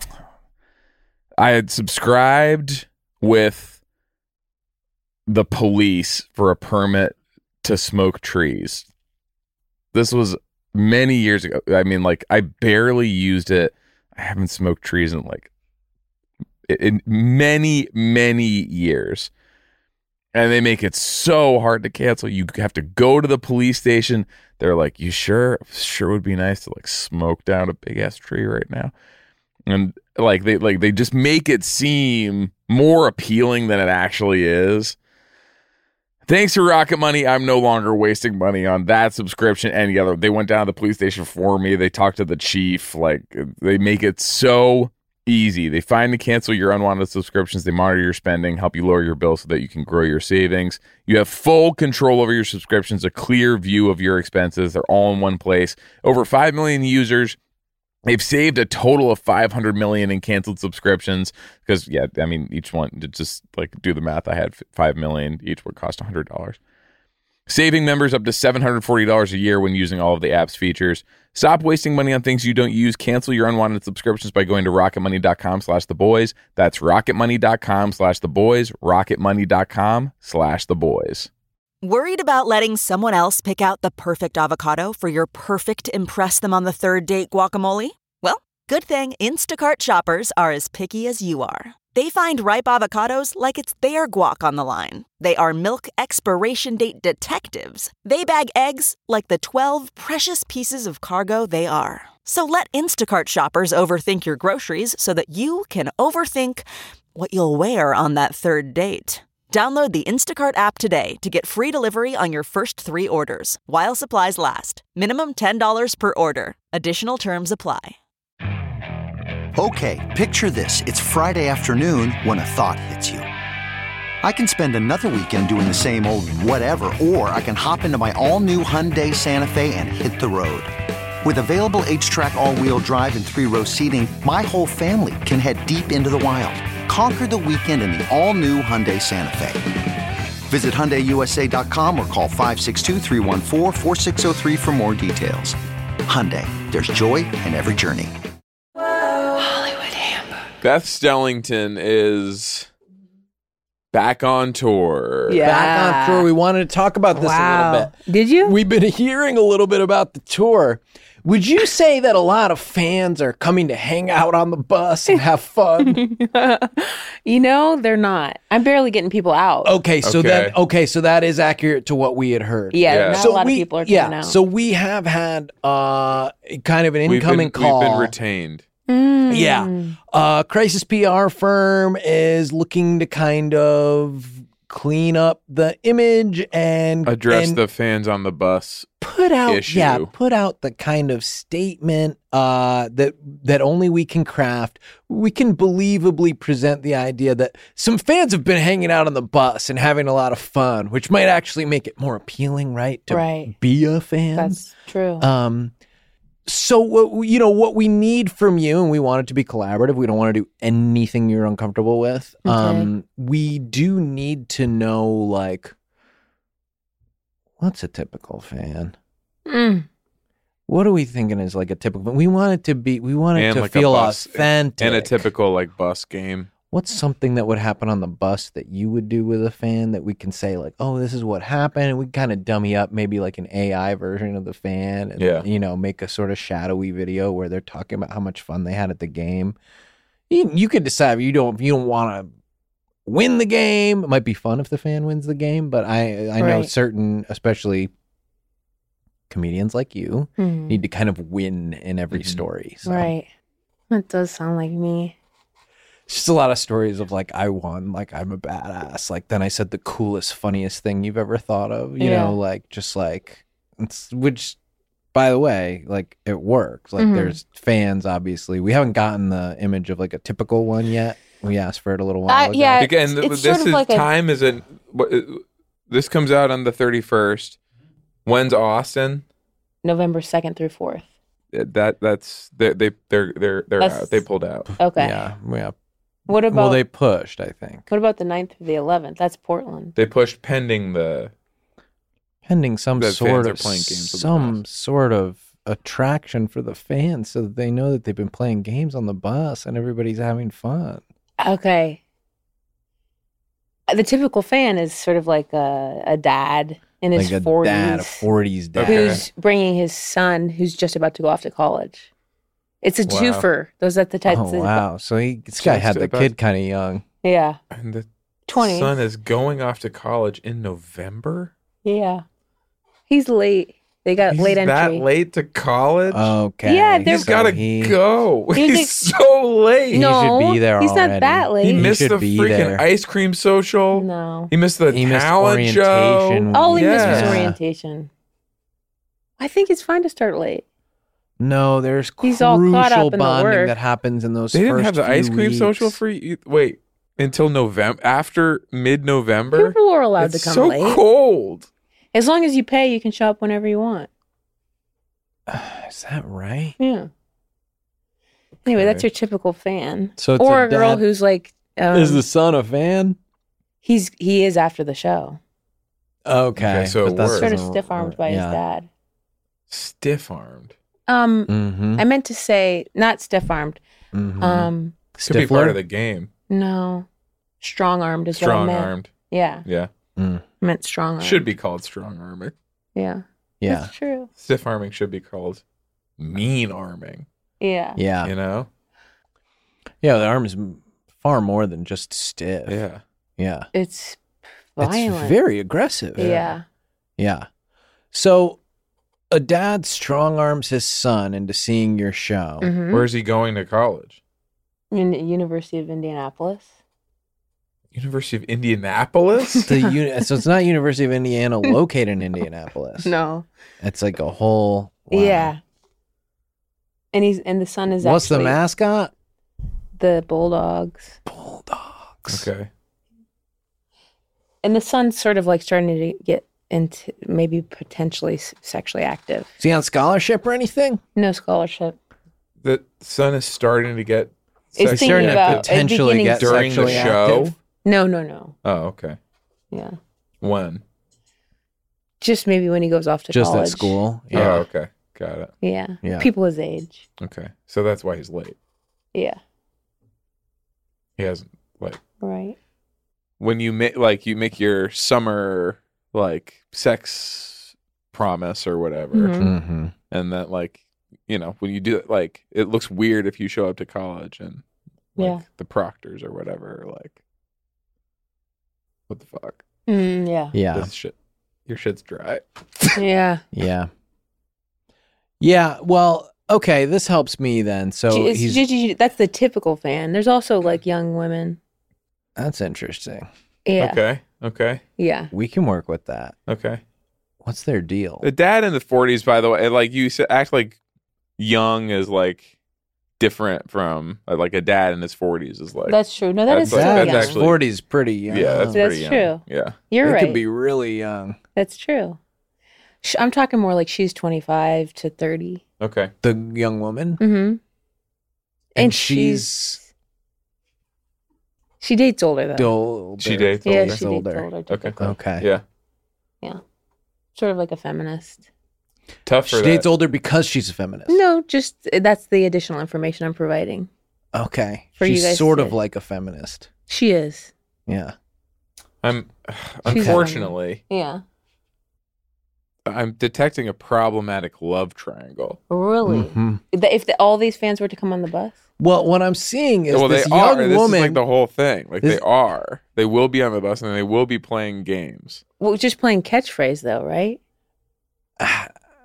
[SPEAKER 7] I had subscribed with the police for a permit to smoke trees. This was many years ago. I mean, like, I barely used it. I haven't smoked trees in like in many, many years. And they make it so hard to cancel. You have to go to the police station. They're like, you sure? Sure would be nice to like smoke down a big ass tree right now. And like they like they just make it seem more appealing than it actually is. Thanks to Rocket Money, I'm no longer wasting money on that subscription. Any other, they went down to the police station for me. They talked to the chief. Like, they make it so easy. They find and cancel your unwanted subscriptions. They monitor your spending, help you lower your bill so that you can grow your savings. You have full control over your subscriptions, a clear view of your expenses. They're all in one place. Over five million users. They've saved a total of five hundred million in canceled subscriptions because, yeah, I mean, each one, to just like do the math, I had five million. Each would cost one hundred dollars. Saving members up to seven hundred forty dollars a year when using all of the app's features. Stop wasting money on things you don't use. Cancel your unwanted subscriptions by going to rocketmoney.com slash the boys. That's rocketmoney.com slash the boys. rocketmoney.com slash the boys.
[SPEAKER 8] Worried about letting someone else pick out the perfect avocado for your perfect impress them on the third date guacamole? Well, good thing Instacart shoppers are as picky as you are. They find ripe avocados like it's their guac on the line. They are milk expiration date detectives. They bag eggs like the twelve precious pieces of cargo they are. So let Instacart shoppers overthink your groceries so that you can overthink what you'll wear on that third date. Download the Instacart app today to get free delivery on your first three orders, while supplies last. Minimum ten dollars per order. Additional terms apply.
[SPEAKER 9] Okay, picture this. It's Friday afternoon when a thought hits you. I can spend another weekend doing the same old whatever, or I can hop into my all-new Hyundai Santa Fe and hit the road. With available H-Track all-wheel drive and three-row seating, my whole family can head deep into the wild. Conquer the weekend in the all-new Hyundai Santa Fe. Visit Hyundai U S A dot com or call five six two, three one four, four six zero three for more details. Hyundai, there's joy in every journey.
[SPEAKER 6] Hollywood Handbook.
[SPEAKER 5] Beth Stellington is back on tour.
[SPEAKER 6] Yeah.
[SPEAKER 4] Back on tour. We wanted to talk about this
[SPEAKER 6] Wow.
[SPEAKER 4] a little bit.
[SPEAKER 6] Did you?
[SPEAKER 4] We've been hearing a little bit about the tour. Would you say that a lot of fans are coming to hang out on the bus and have fun?
[SPEAKER 6] You know, they're not. I'm barely getting people out.
[SPEAKER 4] Okay, so
[SPEAKER 5] Okay.
[SPEAKER 4] that okay, so that is accurate to what we had heard.
[SPEAKER 6] Yeah,
[SPEAKER 5] Yeah.
[SPEAKER 6] not
[SPEAKER 4] So
[SPEAKER 6] a lot
[SPEAKER 4] we,
[SPEAKER 6] of people are coming
[SPEAKER 4] yeah,
[SPEAKER 6] out.
[SPEAKER 4] so we have had uh kind of an
[SPEAKER 5] We've
[SPEAKER 4] incoming
[SPEAKER 5] been,
[SPEAKER 4] call.
[SPEAKER 5] We've been retained.
[SPEAKER 6] Mm.
[SPEAKER 4] Yeah. Uh Crisis P R firm is looking to kind of clean up the image and
[SPEAKER 5] Address
[SPEAKER 4] and
[SPEAKER 5] the fans on the bus.
[SPEAKER 4] put out
[SPEAKER 5] issue.
[SPEAKER 4] yeah, put out the kind of statement uh that that only we can craft. We can believably present the idea that some fans have been hanging out on the bus and having a lot of fun, which might actually make it more appealing, right? To
[SPEAKER 6] Right.
[SPEAKER 4] be a fan.
[SPEAKER 6] That's true.
[SPEAKER 4] Um, so what you know what we need from you, and we want it to be collaborative. We don't want to do anything you're uncomfortable with.
[SPEAKER 6] Okay.
[SPEAKER 4] Um, we do need to know, like, what's a typical fan?
[SPEAKER 6] Mm.
[SPEAKER 4] What are we thinking is like a typical? We want it to be. We want it
[SPEAKER 5] And
[SPEAKER 4] to
[SPEAKER 5] like a
[SPEAKER 4] feel
[SPEAKER 5] bus-
[SPEAKER 4] authentic.
[SPEAKER 5] And a typical like bus game.
[SPEAKER 4] What's something that would happen on the bus that you would do with a fan that we can say like, oh, this is what happened, and we kind of dummy up maybe like an A I version of the fan, and
[SPEAKER 5] Yeah.
[SPEAKER 4] you know, make a sort of shadowy video where they're talking about how much fun they had at the game. You, you could decide if you don't if you don't want to win the game. It might be fun if the fan wins the game, but I I know
[SPEAKER 6] Right.
[SPEAKER 4] certain, especially comedians like you
[SPEAKER 6] Mhm.
[SPEAKER 4] need to kind of win in every
[SPEAKER 5] Mhm.
[SPEAKER 4] story. So.
[SPEAKER 6] Right. That does sound like me.
[SPEAKER 4] It's just a lot of stories of like, I won, like I'm a badass. Like then I said the coolest, funniest thing you've ever thought of, you
[SPEAKER 6] Yeah.
[SPEAKER 4] know, like just like, it's, which by the way, like it works. Like
[SPEAKER 6] Mhm.
[SPEAKER 4] there's fans, obviously. We haven't gotten the image of like a typical one yet. We asked for it a little while
[SPEAKER 6] Uh,
[SPEAKER 4] ago.
[SPEAKER 6] yeah.
[SPEAKER 5] Again,
[SPEAKER 6] It's-
[SPEAKER 5] th-
[SPEAKER 6] it's
[SPEAKER 5] this
[SPEAKER 6] sort of
[SPEAKER 5] is
[SPEAKER 6] like a-
[SPEAKER 5] time is in. what- uh, This comes out on the thirty-first. When's Austin?
[SPEAKER 6] November second through fourth.
[SPEAKER 5] Uh, That that's they they they're they're they're
[SPEAKER 6] That's-
[SPEAKER 5] out. They pulled out.
[SPEAKER 6] Okay.
[SPEAKER 4] Yeah, yeah.
[SPEAKER 6] What about
[SPEAKER 4] Well, they pushed, I think.
[SPEAKER 6] what about the ninth through the eleventh? That's Portland.
[SPEAKER 5] They pushed pending the.
[SPEAKER 4] Pending some
[SPEAKER 5] That fans
[SPEAKER 4] sort
[SPEAKER 5] are
[SPEAKER 4] of
[SPEAKER 5] playing games with the
[SPEAKER 4] some
[SPEAKER 5] bus.
[SPEAKER 4] sort of attraction for the fans so that they know that they've been playing games on the bus and everybody's having fun.
[SPEAKER 6] Okay. The typical fan is sort of like a, a dad in his
[SPEAKER 4] Like a
[SPEAKER 6] forties
[SPEAKER 4] dad, a forties dad.
[SPEAKER 5] Okay.
[SPEAKER 6] who's bringing his son who's just about to go off to college. It's a
[SPEAKER 5] Wow.
[SPEAKER 6] twofer. Those are the types.
[SPEAKER 4] Oh
[SPEAKER 6] of,
[SPEAKER 4] wow! So he, this guy
[SPEAKER 5] So
[SPEAKER 4] had
[SPEAKER 5] it's
[SPEAKER 4] the
[SPEAKER 5] about-
[SPEAKER 4] kid kind of young.
[SPEAKER 6] Yeah.
[SPEAKER 5] And the
[SPEAKER 6] twenty.
[SPEAKER 5] son is going off to college in November.
[SPEAKER 6] Yeah. He's late. They got
[SPEAKER 5] He's
[SPEAKER 6] late
[SPEAKER 5] that
[SPEAKER 6] entry.
[SPEAKER 5] late to college.
[SPEAKER 4] Okay.
[SPEAKER 6] Yeah, they're-
[SPEAKER 5] He's
[SPEAKER 4] so
[SPEAKER 5] got to
[SPEAKER 4] he-
[SPEAKER 5] go.
[SPEAKER 6] He was
[SPEAKER 5] He's
[SPEAKER 6] like-
[SPEAKER 5] so late.
[SPEAKER 4] He
[SPEAKER 6] no,
[SPEAKER 4] should be there
[SPEAKER 6] he's not
[SPEAKER 4] already.
[SPEAKER 6] that late.
[SPEAKER 5] He
[SPEAKER 4] He
[SPEAKER 5] missed
[SPEAKER 4] should
[SPEAKER 5] the
[SPEAKER 4] be
[SPEAKER 5] freaking
[SPEAKER 4] there.
[SPEAKER 5] ice cream social.
[SPEAKER 6] No.
[SPEAKER 5] He missed the
[SPEAKER 4] He missed
[SPEAKER 5] talent show.
[SPEAKER 4] orientation.
[SPEAKER 6] All he missed was
[SPEAKER 5] Yeah.
[SPEAKER 6] orientation. I think it's fine to start late.
[SPEAKER 4] No, there's
[SPEAKER 6] He's all caught
[SPEAKER 4] crucial
[SPEAKER 6] up in the
[SPEAKER 4] bonding
[SPEAKER 6] work.
[SPEAKER 4] that happens in those.
[SPEAKER 5] They didn't
[SPEAKER 4] first
[SPEAKER 5] have the
[SPEAKER 4] few
[SPEAKER 5] ice cream
[SPEAKER 4] weeks.
[SPEAKER 5] social for you. Wait until November, after mid-November.
[SPEAKER 6] People are allowed
[SPEAKER 5] It's
[SPEAKER 6] to come
[SPEAKER 5] so
[SPEAKER 6] late.
[SPEAKER 5] cold.
[SPEAKER 6] As long as you pay, you can show up whenever you want.
[SPEAKER 4] Is that right?
[SPEAKER 6] Yeah. Anyway, that's
[SPEAKER 5] Okay.
[SPEAKER 6] your typical fan.
[SPEAKER 4] So it's
[SPEAKER 6] or
[SPEAKER 4] a
[SPEAKER 6] a girl
[SPEAKER 4] dad-
[SPEAKER 6] who's like, um,
[SPEAKER 4] Is the son a fan?
[SPEAKER 6] he's he is after the show.
[SPEAKER 4] Okay,
[SPEAKER 5] Okay, so
[SPEAKER 4] but
[SPEAKER 5] it
[SPEAKER 4] that
[SPEAKER 5] works.
[SPEAKER 6] Sort of
[SPEAKER 4] doesn't
[SPEAKER 6] stiff armed
[SPEAKER 4] work.
[SPEAKER 6] by
[SPEAKER 4] yeah.
[SPEAKER 6] his dad.
[SPEAKER 5] Stiff-armed.
[SPEAKER 6] Um,
[SPEAKER 4] Mm-hmm.
[SPEAKER 6] I meant to say not stiff armed.
[SPEAKER 4] mm-hmm.
[SPEAKER 6] Um,
[SPEAKER 5] Could be part of the game.
[SPEAKER 6] no, strong armed is what I meant.
[SPEAKER 5] Strong-armed.
[SPEAKER 6] Yeah,
[SPEAKER 5] Yeah.
[SPEAKER 4] Mm.
[SPEAKER 6] I meant strong armed.
[SPEAKER 5] Should be called strong-arming.
[SPEAKER 6] Yeah,
[SPEAKER 4] Yeah,
[SPEAKER 6] that's true.
[SPEAKER 5] Stiff-arming should be called mean-arming.
[SPEAKER 6] Yeah,
[SPEAKER 4] yeah,
[SPEAKER 5] You know?
[SPEAKER 4] yeah. The arm is m- far more than just stiff.
[SPEAKER 5] Yeah.
[SPEAKER 4] yeah.
[SPEAKER 6] it's violent.
[SPEAKER 4] It's very aggressive.
[SPEAKER 6] yeah.
[SPEAKER 4] Yeah. So a dad strong arms his son into seeing your show.
[SPEAKER 6] Mhm.
[SPEAKER 5] Where's he going to college?
[SPEAKER 6] In the University of Indianapolis.
[SPEAKER 5] University of Indianapolis?
[SPEAKER 4] The uni- so it's not University of Indiana located in Indianapolis.
[SPEAKER 6] No.
[SPEAKER 4] It's like a whole wow.
[SPEAKER 6] Yeah. And he's and the son is
[SPEAKER 4] What's the
[SPEAKER 6] actually
[SPEAKER 4] mascot?
[SPEAKER 6] the Bulldogs.
[SPEAKER 4] Bulldogs.
[SPEAKER 5] Okay.
[SPEAKER 6] And the son's sort of like starting to get into maybe potentially s- sexually active.
[SPEAKER 4] Is he on scholarship or anything?
[SPEAKER 6] No scholarship.
[SPEAKER 5] The son is starting to get
[SPEAKER 6] Is
[SPEAKER 5] sexually
[SPEAKER 6] thinking
[SPEAKER 4] to
[SPEAKER 6] about
[SPEAKER 5] active
[SPEAKER 6] uh,
[SPEAKER 4] potentially
[SPEAKER 6] beginning-
[SPEAKER 4] get
[SPEAKER 5] during the
[SPEAKER 4] sexually
[SPEAKER 5] show.
[SPEAKER 4] active?
[SPEAKER 6] No, no, no.
[SPEAKER 5] Oh, okay.
[SPEAKER 6] Yeah.
[SPEAKER 5] When?
[SPEAKER 6] Just maybe when he goes off to
[SPEAKER 4] Just
[SPEAKER 6] college.
[SPEAKER 4] at school.
[SPEAKER 5] Oh,
[SPEAKER 4] Yeah.
[SPEAKER 5] okay. Got it.
[SPEAKER 6] Yeah.
[SPEAKER 4] Yeah.
[SPEAKER 6] People his age.
[SPEAKER 5] Okay. So that's why he's late.
[SPEAKER 6] Yeah.
[SPEAKER 5] He hasn't like
[SPEAKER 6] Right.
[SPEAKER 5] when you make like you make your summer like sex promise or whatever,
[SPEAKER 6] Mhm.
[SPEAKER 4] Mm-hmm.
[SPEAKER 5] and that like you know when you do it, like it looks weird if you show up to college and like
[SPEAKER 6] Yeah.
[SPEAKER 5] the proctors or whatever are like, what the fuck?
[SPEAKER 6] Mm, yeah.
[SPEAKER 4] Yeah.
[SPEAKER 5] This shit, your shit's dry.
[SPEAKER 6] Yeah.
[SPEAKER 4] Yeah. Yeah. Well, okay. This helps me then. So
[SPEAKER 6] G- it's-
[SPEAKER 4] he's
[SPEAKER 6] G- G- that's the typical fan. There's also like young women.
[SPEAKER 4] that's interesting.
[SPEAKER 6] Yeah.
[SPEAKER 5] Okay. Okay.
[SPEAKER 6] Yeah.
[SPEAKER 4] We can work with that.
[SPEAKER 5] Okay.
[SPEAKER 4] What's their deal?
[SPEAKER 5] The dad in the forties, by the way, like you said, act like young is like different from uh, like a dad in his forties is like
[SPEAKER 6] That's true. No, that
[SPEAKER 5] That's
[SPEAKER 6] is
[SPEAKER 5] like-
[SPEAKER 6] still
[SPEAKER 5] that's
[SPEAKER 6] young.
[SPEAKER 5] actually-
[SPEAKER 4] forty is pretty young.
[SPEAKER 5] yeah, that's,
[SPEAKER 6] That's
[SPEAKER 5] pretty young.
[SPEAKER 6] true.
[SPEAKER 5] Yeah.
[SPEAKER 6] You're
[SPEAKER 4] it
[SPEAKER 6] right.
[SPEAKER 4] could be really young.
[SPEAKER 6] That's true. Sh- I'm talking more like she's twenty-five to thirty.
[SPEAKER 5] Okay.
[SPEAKER 4] The young woman.
[SPEAKER 6] Mm-hmm.
[SPEAKER 4] And,
[SPEAKER 6] she's
[SPEAKER 4] she's
[SPEAKER 6] she dates older though.
[SPEAKER 4] older.
[SPEAKER 5] She dates
[SPEAKER 6] yeah,
[SPEAKER 5] older.
[SPEAKER 6] she
[SPEAKER 4] older.
[SPEAKER 6] dates older.
[SPEAKER 5] Okay.
[SPEAKER 6] typically.
[SPEAKER 4] Okay.
[SPEAKER 5] Yeah.
[SPEAKER 6] Sort of like a feminist.
[SPEAKER 5] Tough for
[SPEAKER 4] She
[SPEAKER 5] that.
[SPEAKER 4] dates older because she's a feminist.
[SPEAKER 6] No, just that's the additional information I'm providing.
[SPEAKER 4] Okay.
[SPEAKER 6] For you
[SPEAKER 4] she's
[SPEAKER 6] guys
[SPEAKER 4] sort
[SPEAKER 6] to-
[SPEAKER 4] of like a feminist.
[SPEAKER 6] She is.
[SPEAKER 4] Yeah.
[SPEAKER 5] I'm
[SPEAKER 6] She's
[SPEAKER 5] unfortunately
[SPEAKER 6] Yeah.
[SPEAKER 5] I'm detecting a problematic love triangle.
[SPEAKER 6] Really?
[SPEAKER 4] Mhm.
[SPEAKER 6] Th- If the, all these fans were to come on the bus?
[SPEAKER 4] Well, what I'm seeing is
[SPEAKER 5] well, they
[SPEAKER 4] this
[SPEAKER 5] are.
[SPEAKER 4] young
[SPEAKER 5] This
[SPEAKER 4] woman.
[SPEAKER 5] is like the whole thing. Like
[SPEAKER 4] This-
[SPEAKER 5] they are. They will be on the bus and they will be playing games.
[SPEAKER 6] Well, just playing catchphrase though, right?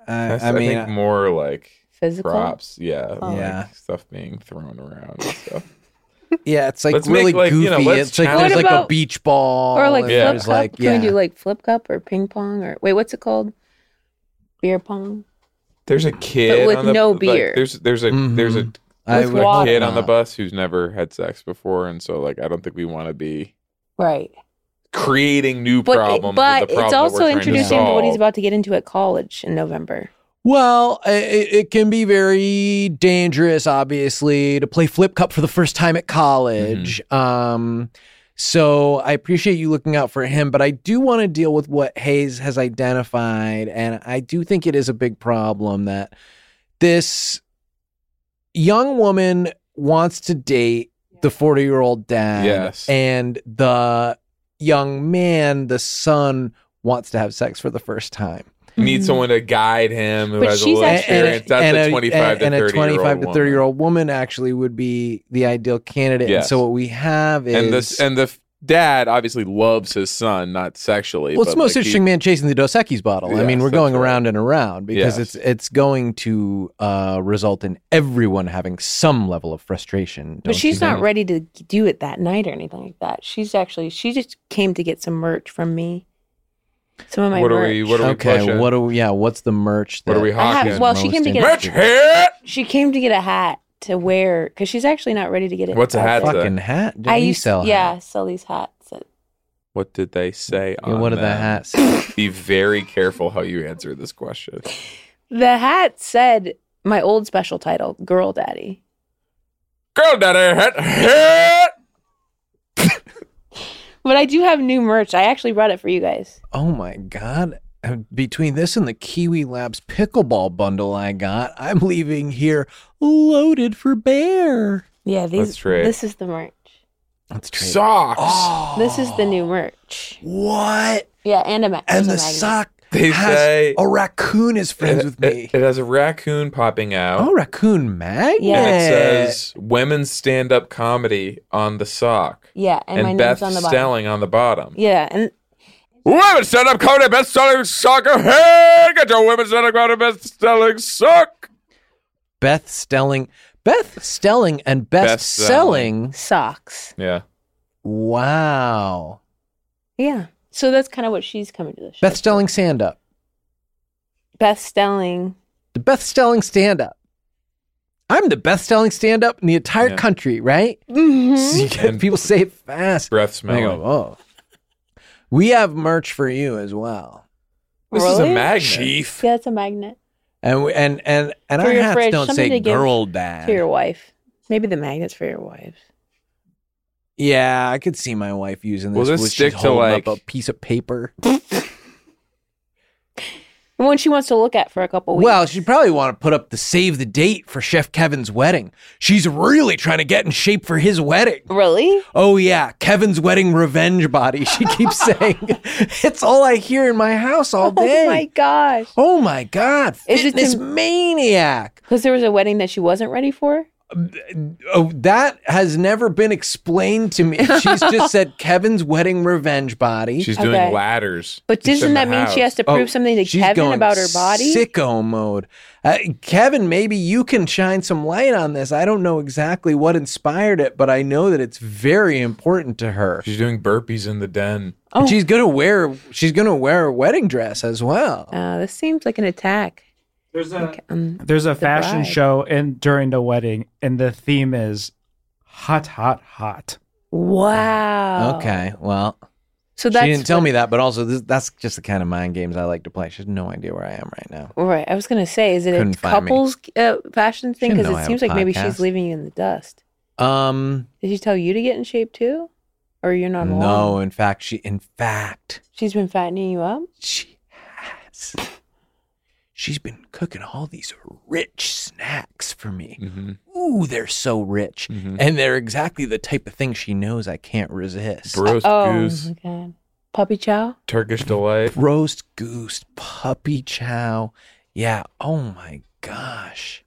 [SPEAKER 4] I,
[SPEAKER 5] That's,
[SPEAKER 4] I
[SPEAKER 5] I,
[SPEAKER 4] mean,
[SPEAKER 5] think more like
[SPEAKER 6] Physical.
[SPEAKER 5] props. Yeah,
[SPEAKER 6] Oh.
[SPEAKER 5] like
[SPEAKER 4] Yeah.
[SPEAKER 5] stuff being thrown around and stuff.
[SPEAKER 4] yeah, it's like
[SPEAKER 5] Let's
[SPEAKER 4] really
[SPEAKER 5] make, like,
[SPEAKER 4] goofy.
[SPEAKER 5] you know, let's
[SPEAKER 4] it's like
[SPEAKER 5] challenge-
[SPEAKER 4] there's
[SPEAKER 6] What
[SPEAKER 4] like a
[SPEAKER 6] about-
[SPEAKER 4] beach ball,
[SPEAKER 6] Or like
[SPEAKER 4] and
[SPEAKER 5] Yeah.
[SPEAKER 6] flip
[SPEAKER 4] there's
[SPEAKER 6] cup.
[SPEAKER 4] like
[SPEAKER 6] Can
[SPEAKER 4] yeah.
[SPEAKER 6] we do like flip cup or ping pong or wait, what's it called? Beer pong.
[SPEAKER 5] There's a kid
[SPEAKER 6] with
[SPEAKER 5] on the,
[SPEAKER 6] no
[SPEAKER 5] like,
[SPEAKER 6] beer.
[SPEAKER 5] there's there's a
[SPEAKER 4] Mhm.
[SPEAKER 5] there's a
[SPEAKER 4] I
[SPEAKER 6] with
[SPEAKER 4] would
[SPEAKER 6] water.
[SPEAKER 4] hope
[SPEAKER 5] kid on the
[SPEAKER 4] not.
[SPEAKER 5] bus who's never had sex before, and so like I don't think we want to be
[SPEAKER 6] Right.
[SPEAKER 5] creating new
[SPEAKER 6] But, it-
[SPEAKER 5] problems.
[SPEAKER 6] but
[SPEAKER 5] with the problem
[SPEAKER 6] it's
[SPEAKER 5] that
[SPEAKER 6] also
[SPEAKER 5] we're trying to
[SPEAKER 6] introducing him to what he's
[SPEAKER 5] solve.
[SPEAKER 6] about to get into at college in November.
[SPEAKER 4] Well, it, it can be very dangerous, obviously, to play flip cup for the first time at college. Um, so I appreciate you looking out for him, but I do want to deal with what Hayes has identified, and I do think it is a big problem that this young woman wants to date the forty-year-old dad,
[SPEAKER 5] Yes.
[SPEAKER 4] and the young man, the son, wants to have sex for the first time.
[SPEAKER 5] Need someone to guide him who
[SPEAKER 6] But
[SPEAKER 5] has a
[SPEAKER 6] she's
[SPEAKER 5] little
[SPEAKER 6] actually-
[SPEAKER 5] experience. That's
[SPEAKER 4] and
[SPEAKER 5] a twenty-five to
[SPEAKER 4] and
[SPEAKER 5] thirty
[SPEAKER 4] a twenty-five to
[SPEAKER 5] year old
[SPEAKER 4] thirty year
[SPEAKER 5] woman.
[SPEAKER 4] old woman actually would be the ideal candidate. And
[SPEAKER 5] Yes.
[SPEAKER 4] so what we have is
[SPEAKER 5] And this and the f- dad obviously loves his son, not sexually.
[SPEAKER 4] well, it's
[SPEAKER 5] but,
[SPEAKER 4] the most
[SPEAKER 5] like, he-
[SPEAKER 4] interesting man chasing the Dos Equis bottle. I mean,
[SPEAKER 5] Yes,
[SPEAKER 4] we're going
[SPEAKER 5] that's right.
[SPEAKER 4] around and around because
[SPEAKER 5] Yes.
[SPEAKER 4] it's it's going to uh, result in everyone having some level of frustration.
[SPEAKER 6] But
[SPEAKER 4] don't
[SPEAKER 6] she's
[SPEAKER 4] you
[SPEAKER 6] not
[SPEAKER 4] think?
[SPEAKER 6] ready to do it that night or anything like that. She's actually she just came to get some merch from me. Some of my
[SPEAKER 5] What are
[SPEAKER 6] merch.
[SPEAKER 5] we? What are we
[SPEAKER 4] Okay,
[SPEAKER 5] pushing?
[SPEAKER 4] what do we, yeah? What's the merch?
[SPEAKER 5] What are
[SPEAKER 4] that
[SPEAKER 5] we
[SPEAKER 4] is
[SPEAKER 6] I have-
[SPEAKER 5] hawking?
[SPEAKER 6] well, she came
[SPEAKER 4] most
[SPEAKER 6] to get
[SPEAKER 5] Merch
[SPEAKER 6] a,
[SPEAKER 4] interesting?
[SPEAKER 5] hit.
[SPEAKER 6] she came to get a hat to wear because she's actually not ready to get it.
[SPEAKER 5] What's a hat?
[SPEAKER 6] outfit.
[SPEAKER 4] Fucking hat.
[SPEAKER 6] I
[SPEAKER 4] We
[SPEAKER 6] used
[SPEAKER 4] sell
[SPEAKER 6] yeah,
[SPEAKER 4] hats.
[SPEAKER 6] sell these hats. At,
[SPEAKER 5] What did they say?
[SPEAKER 4] Yeah,
[SPEAKER 5] on
[SPEAKER 4] what are the
[SPEAKER 5] them?
[SPEAKER 4] hats?
[SPEAKER 5] Be very careful how you answer this question.
[SPEAKER 6] the hat said my old special title, Girl Daddy.
[SPEAKER 5] Girl, daddy hit hit.
[SPEAKER 6] But I do have new merch. I actually brought it for you guys.
[SPEAKER 4] Oh my god. Uh, Between this and the Kiwi Labs pickleball bundle I got, I'm leaving here loaded for bear.
[SPEAKER 6] Yeah, these.
[SPEAKER 5] Let's trade.
[SPEAKER 6] This is the merch.
[SPEAKER 4] Let's trade.
[SPEAKER 5] Socks.
[SPEAKER 4] Oh,
[SPEAKER 6] This is the new merch.
[SPEAKER 4] what?
[SPEAKER 6] Yeah, and a ma-
[SPEAKER 4] And
[SPEAKER 6] there's
[SPEAKER 4] the
[SPEAKER 6] a magnet.
[SPEAKER 4] sock
[SPEAKER 5] They
[SPEAKER 4] has
[SPEAKER 5] say-
[SPEAKER 4] a raccoon is friends
[SPEAKER 5] It-
[SPEAKER 4] with me.
[SPEAKER 5] It, it has a raccoon popping out.
[SPEAKER 4] oh, raccoon magnet.
[SPEAKER 6] Yeah.
[SPEAKER 5] And it says women's stand up comedy on the sock.
[SPEAKER 6] Yeah, and, my
[SPEAKER 5] And
[SPEAKER 6] name's
[SPEAKER 5] Beth
[SPEAKER 6] on the bottom.
[SPEAKER 5] Stelling on the bottom.
[SPEAKER 6] Yeah, and
[SPEAKER 5] Women's stand up comedy best selling sock. Hey, get your women's stand up comedy best selling sock.
[SPEAKER 4] Beth Stelling. Beth Stelling and best,
[SPEAKER 5] Best selling.
[SPEAKER 4] selling.
[SPEAKER 6] socks.
[SPEAKER 5] Yeah.
[SPEAKER 4] Wow.
[SPEAKER 6] Yeah. So that's kind of what she's coming to the show.
[SPEAKER 4] Beth Stelling stand up.
[SPEAKER 6] Beth Stelling.
[SPEAKER 4] The Beth Stelling stand up. I'm the best selling stand up in the entire
[SPEAKER 5] Yeah.
[SPEAKER 4] country, right?
[SPEAKER 6] Mm-hmm.
[SPEAKER 4] So you get
[SPEAKER 5] And-
[SPEAKER 4] people say it fast.
[SPEAKER 5] Breath
[SPEAKER 4] I
[SPEAKER 5] smelling.
[SPEAKER 4] go, oh. We have merch for you as well.
[SPEAKER 5] This is a
[SPEAKER 6] Really?
[SPEAKER 5] magnet.
[SPEAKER 4] Chief.
[SPEAKER 6] Yeah, it's a magnet
[SPEAKER 4] And we, and and and
[SPEAKER 6] For
[SPEAKER 4] our
[SPEAKER 6] your
[SPEAKER 4] hats
[SPEAKER 6] fridge,
[SPEAKER 4] don't
[SPEAKER 6] something
[SPEAKER 4] say
[SPEAKER 6] to give
[SPEAKER 4] girl dad.
[SPEAKER 6] for your wife. Maybe the magnet's for your wife.
[SPEAKER 4] Yeah, I could see my wife using this.
[SPEAKER 5] Will this
[SPEAKER 4] when
[SPEAKER 5] stick
[SPEAKER 4] she's
[SPEAKER 5] to,
[SPEAKER 4] holding
[SPEAKER 5] like-
[SPEAKER 4] up a piece of paper?
[SPEAKER 6] One she wants to look at for a couple weeks.
[SPEAKER 4] Well, she'd probably want to put up the save the date for Chef Kevin's wedding. She's really trying to get in shape for his wedding.
[SPEAKER 6] Really?
[SPEAKER 4] Oh yeah, Kevin's wedding revenge body. She keeps saying it's all I hear in my house all day.
[SPEAKER 6] Oh my gosh.
[SPEAKER 4] Oh my God,
[SPEAKER 6] Is it
[SPEAKER 4] fitness
[SPEAKER 6] to-
[SPEAKER 4] maniac.
[SPEAKER 6] Because there was a wedding that she wasn't ready for?
[SPEAKER 4] Oh, that has never been explained to me. She's just said Kevin's wedding revenge body.
[SPEAKER 5] She's
[SPEAKER 6] Okay.
[SPEAKER 5] doing ladders.
[SPEAKER 6] But
[SPEAKER 5] It's in
[SPEAKER 6] doesn't
[SPEAKER 5] the
[SPEAKER 6] that mean she has
[SPEAKER 5] house.
[SPEAKER 6] to prove
[SPEAKER 4] Oh,
[SPEAKER 6] something to
[SPEAKER 4] she's
[SPEAKER 6] Kevin
[SPEAKER 4] going
[SPEAKER 6] about her body?
[SPEAKER 4] Sicko mode. Uh, Kevin, maybe you can shine some light on this. I don't know exactly what inspired it, but I know that it's very important to her.
[SPEAKER 5] She's doing burpees in the den.
[SPEAKER 6] Oh.
[SPEAKER 4] And she's gonna wear. She's gonna wear a wedding dress as well.
[SPEAKER 6] Uh, this seems like an attack.
[SPEAKER 10] There's a
[SPEAKER 6] Okay, um,
[SPEAKER 10] there's a fashion
[SPEAKER 6] bride.
[SPEAKER 10] show in during the wedding, and the theme is hot, hot, hot.
[SPEAKER 6] wow.
[SPEAKER 4] Okay, well,
[SPEAKER 6] So
[SPEAKER 4] she
[SPEAKER 6] that's
[SPEAKER 4] didn't tell
[SPEAKER 6] what-
[SPEAKER 4] me that, but also this, that's just the kind of mind games I like to play. She has no idea where I am right now.
[SPEAKER 6] Right. I was going to say, is it
[SPEAKER 4] Couldn't
[SPEAKER 6] a
[SPEAKER 4] find me.
[SPEAKER 6] couples uh, fashion thing?
[SPEAKER 4] She didn't
[SPEAKER 6] Because
[SPEAKER 4] know I
[SPEAKER 6] it
[SPEAKER 4] have
[SPEAKER 6] seems
[SPEAKER 4] a
[SPEAKER 6] like maybe
[SPEAKER 4] podcast.
[SPEAKER 6] she's leaving you in the dust.
[SPEAKER 4] Um,
[SPEAKER 6] Did she tell you to get in shape too? Or you're not
[SPEAKER 4] no,
[SPEAKER 6] alone?
[SPEAKER 4] in fact, she, in fact,
[SPEAKER 6] She's been fattening you up?
[SPEAKER 4] she has. She's been cooking all these rich snacks for me.
[SPEAKER 5] Mm-hmm.
[SPEAKER 4] Ooh, they're so rich.
[SPEAKER 5] Mhm.
[SPEAKER 4] And they're exactly the type of thing she knows I can't resist.
[SPEAKER 5] Roast
[SPEAKER 6] Oh,
[SPEAKER 5] goose,
[SPEAKER 6] my God. Puppy chow?
[SPEAKER 5] Turkish delight.
[SPEAKER 4] Roast goose, puppy chow. Yeah, oh my gosh.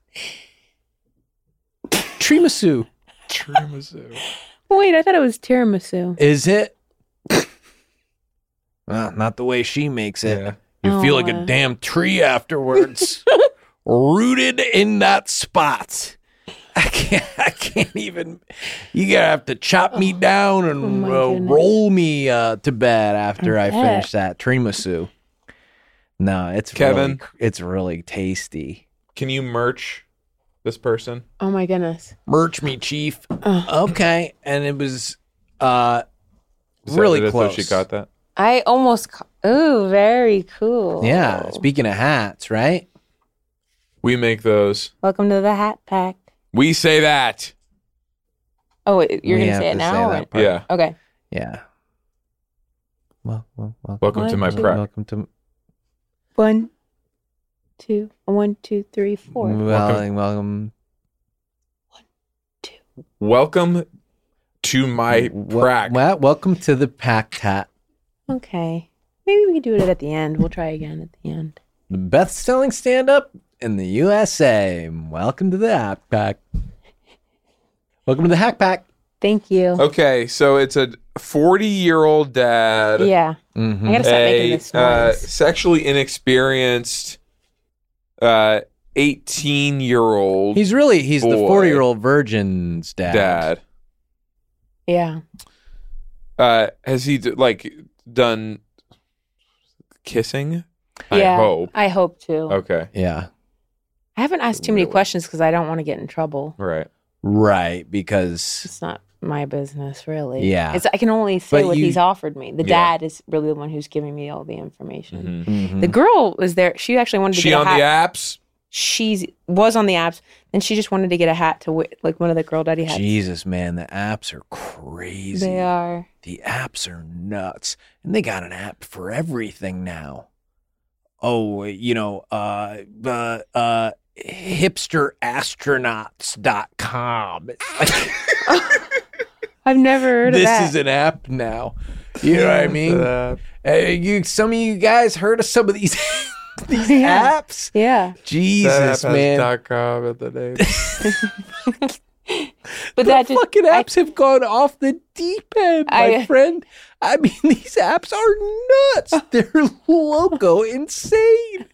[SPEAKER 4] Tiramisu.
[SPEAKER 5] Tiramisu.
[SPEAKER 6] Wait, I thought it was tiramisu.
[SPEAKER 4] Is it? Well, not the way she makes it.
[SPEAKER 5] Yeah.
[SPEAKER 4] You
[SPEAKER 6] Oh,
[SPEAKER 4] feel like
[SPEAKER 6] uh.
[SPEAKER 4] a damn tree afterwards, rooted in that spot. I can't. I can't even. You gotta have to chop me down and
[SPEAKER 6] Oh my
[SPEAKER 4] uh,
[SPEAKER 6] goodness.
[SPEAKER 4] roll me uh, to bed after I
[SPEAKER 6] bet.
[SPEAKER 4] finish that tiramisu. No, it's
[SPEAKER 5] Kevin?
[SPEAKER 4] Really, it's really tasty.
[SPEAKER 5] Can you merch this person?
[SPEAKER 6] Oh my goodness.
[SPEAKER 4] Merch me, chief.
[SPEAKER 6] Ugh.
[SPEAKER 4] Okay, and it was uh,
[SPEAKER 5] Is that-
[SPEAKER 4] really
[SPEAKER 5] that's how
[SPEAKER 4] close.
[SPEAKER 5] she got that.
[SPEAKER 6] I almost. Ca- Ooh, very cool.
[SPEAKER 4] Yeah. Speaking of hats, right?
[SPEAKER 5] We make those.
[SPEAKER 6] Welcome to the Hat Pack.
[SPEAKER 5] We say that.
[SPEAKER 6] Oh, wait, you're
[SPEAKER 4] We
[SPEAKER 6] gonna
[SPEAKER 4] have
[SPEAKER 6] say it
[SPEAKER 4] to
[SPEAKER 6] now?
[SPEAKER 4] say
[SPEAKER 6] or-
[SPEAKER 4] that part.
[SPEAKER 5] Yeah.
[SPEAKER 6] Okay.
[SPEAKER 4] Yeah. Well, well, well.
[SPEAKER 5] Welcome to my
[SPEAKER 6] One, two.
[SPEAKER 5] prep.
[SPEAKER 4] Welcome to
[SPEAKER 6] One, two, one, two, three, four.
[SPEAKER 4] well,
[SPEAKER 5] Welcome.
[SPEAKER 4] welcome.
[SPEAKER 5] Welcome to my
[SPEAKER 4] Wel-
[SPEAKER 5] prac.
[SPEAKER 4] Well, welcome to the pack tat.
[SPEAKER 6] Okay. Maybe we can do it at the end. We'll try again at the end.
[SPEAKER 4] The best-selling stand-up in the U S A. Welcome to the Hack Pack. Welcome to the Hack Pack.
[SPEAKER 6] Thank you.
[SPEAKER 5] Okay, so it's a forty-year-old dad.
[SPEAKER 6] Yeah.
[SPEAKER 4] Mhm.
[SPEAKER 6] I gotta stop making
[SPEAKER 5] a
[SPEAKER 6] this
[SPEAKER 5] uh,
[SPEAKER 6] noise.
[SPEAKER 5] sexually inexperienced uh, eighteen-year-old
[SPEAKER 4] He's really he's the
[SPEAKER 5] boy.
[SPEAKER 4] forty-year-old virgin's dad.
[SPEAKER 5] dad.
[SPEAKER 6] Yeah.
[SPEAKER 5] Uh, has he d- like done kissing?
[SPEAKER 6] Yeah.
[SPEAKER 5] I hope.
[SPEAKER 6] I hope to.
[SPEAKER 5] Okay.
[SPEAKER 4] Yeah.
[SPEAKER 6] I haven't asked too many
[SPEAKER 5] Really?
[SPEAKER 6] questions because I don't want to get in trouble.
[SPEAKER 5] Right.
[SPEAKER 4] Right, because
[SPEAKER 6] It's not my business, really.
[SPEAKER 4] Yeah.
[SPEAKER 6] It's I can only say
[SPEAKER 4] But
[SPEAKER 6] what
[SPEAKER 4] you-
[SPEAKER 6] he's offered me. The
[SPEAKER 5] Yeah.
[SPEAKER 6] dad is really the one who's giving me all the information.
[SPEAKER 5] Mhm.
[SPEAKER 4] Mhm.
[SPEAKER 6] The girl was there. She actually wanted to
[SPEAKER 5] She
[SPEAKER 6] get
[SPEAKER 5] on
[SPEAKER 6] a hat.
[SPEAKER 5] the apps?
[SPEAKER 6] She was on the apps, and she just wanted to get a hat to wear, like one of the Girl Daddy hats.
[SPEAKER 4] Jesus, man, the apps are crazy.
[SPEAKER 6] They are.
[SPEAKER 4] The apps are nuts. And they got an app for everything now. Oh, you know, uh uh uh hipster astronauts dot com.
[SPEAKER 6] I've never heard
[SPEAKER 4] This
[SPEAKER 6] of that.
[SPEAKER 4] is an app now. You know what I mean?
[SPEAKER 5] Uh,
[SPEAKER 4] Hey, you some of you guys heard of some of these these
[SPEAKER 6] Yeah.
[SPEAKER 4] apps?
[SPEAKER 6] yeah,
[SPEAKER 4] Jesus,
[SPEAKER 5] that
[SPEAKER 4] man.
[SPEAKER 5] dot com at the name.
[SPEAKER 6] but
[SPEAKER 4] The
[SPEAKER 6] that just
[SPEAKER 4] fucking
[SPEAKER 6] I-
[SPEAKER 4] apps have gone off the deep end, my
[SPEAKER 6] I-
[SPEAKER 4] friend. I mean, these apps are nuts. They're loco insane.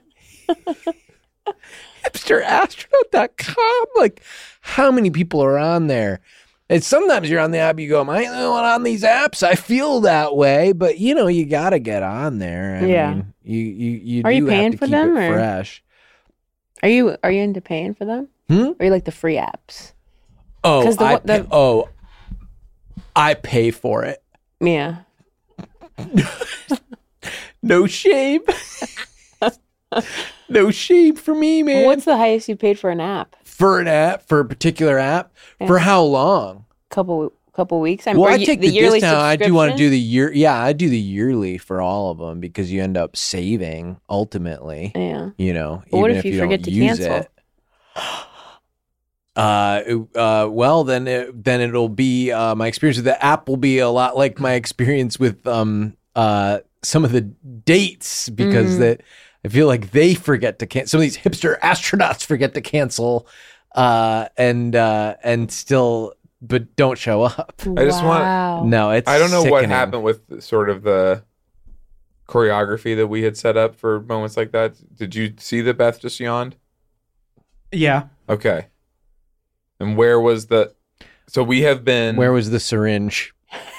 [SPEAKER 4] hipster astronaut dot com. Like, how many people are on there? And sometimes you're on the app, you go, am I the only one on these apps? I feel that way, but you know, you got to get on there. I
[SPEAKER 6] Yeah.
[SPEAKER 4] mean, you you you
[SPEAKER 6] Are
[SPEAKER 4] do
[SPEAKER 6] you
[SPEAKER 4] have
[SPEAKER 6] paying
[SPEAKER 4] to
[SPEAKER 6] for
[SPEAKER 4] keep
[SPEAKER 6] them,
[SPEAKER 4] it
[SPEAKER 6] or-
[SPEAKER 4] fresh.
[SPEAKER 6] Are you are you into paying for them?
[SPEAKER 4] Hmm?
[SPEAKER 6] Or are you like the free apps?
[SPEAKER 4] Oh,
[SPEAKER 6] 'Cause the
[SPEAKER 4] I
[SPEAKER 6] one- the-
[SPEAKER 4] pay, oh, I pay for it.
[SPEAKER 6] Yeah.
[SPEAKER 4] No shame. No shame for me, man.
[SPEAKER 6] What's the highest you paid for an app?
[SPEAKER 4] For an app, for a particular app?
[SPEAKER 6] Yeah.
[SPEAKER 4] For how long?
[SPEAKER 6] Couple couple weeks. I'm,
[SPEAKER 4] Well,
[SPEAKER 6] or
[SPEAKER 4] I
[SPEAKER 6] ye-
[SPEAKER 4] take the,
[SPEAKER 6] yearly
[SPEAKER 4] discount. I do want to do
[SPEAKER 6] subscription?
[SPEAKER 4] the year. Yeah, I do the yearly for all of them because you end up saving ultimately.
[SPEAKER 6] Yeah.
[SPEAKER 4] You know,
[SPEAKER 6] But what
[SPEAKER 4] even
[SPEAKER 6] if you
[SPEAKER 4] don't
[SPEAKER 6] forget to
[SPEAKER 4] use
[SPEAKER 6] cancel?
[SPEAKER 4] it. Uh, it- uh, well, then, it, then it'll be uh, my experience with the app will be a lot like my experience with um uh some of the dates because
[SPEAKER 6] Mhm.
[SPEAKER 4] that I feel like they forget to cancel. Some of these hipster astronauts forget to cancel, uh, and uh, and still, but don't show up.
[SPEAKER 5] I just want-
[SPEAKER 6] Wow.
[SPEAKER 4] No, it's
[SPEAKER 5] I don't know what
[SPEAKER 4] sickening.
[SPEAKER 5] happened with sort of the choreography that we had set up for moments like that. Did you see that Beth just yawned?
[SPEAKER 10] Yeah.
[SPEAKER 5] Okay. And where was the? So we have been.
[SPEAKER 4] Where was the syringe?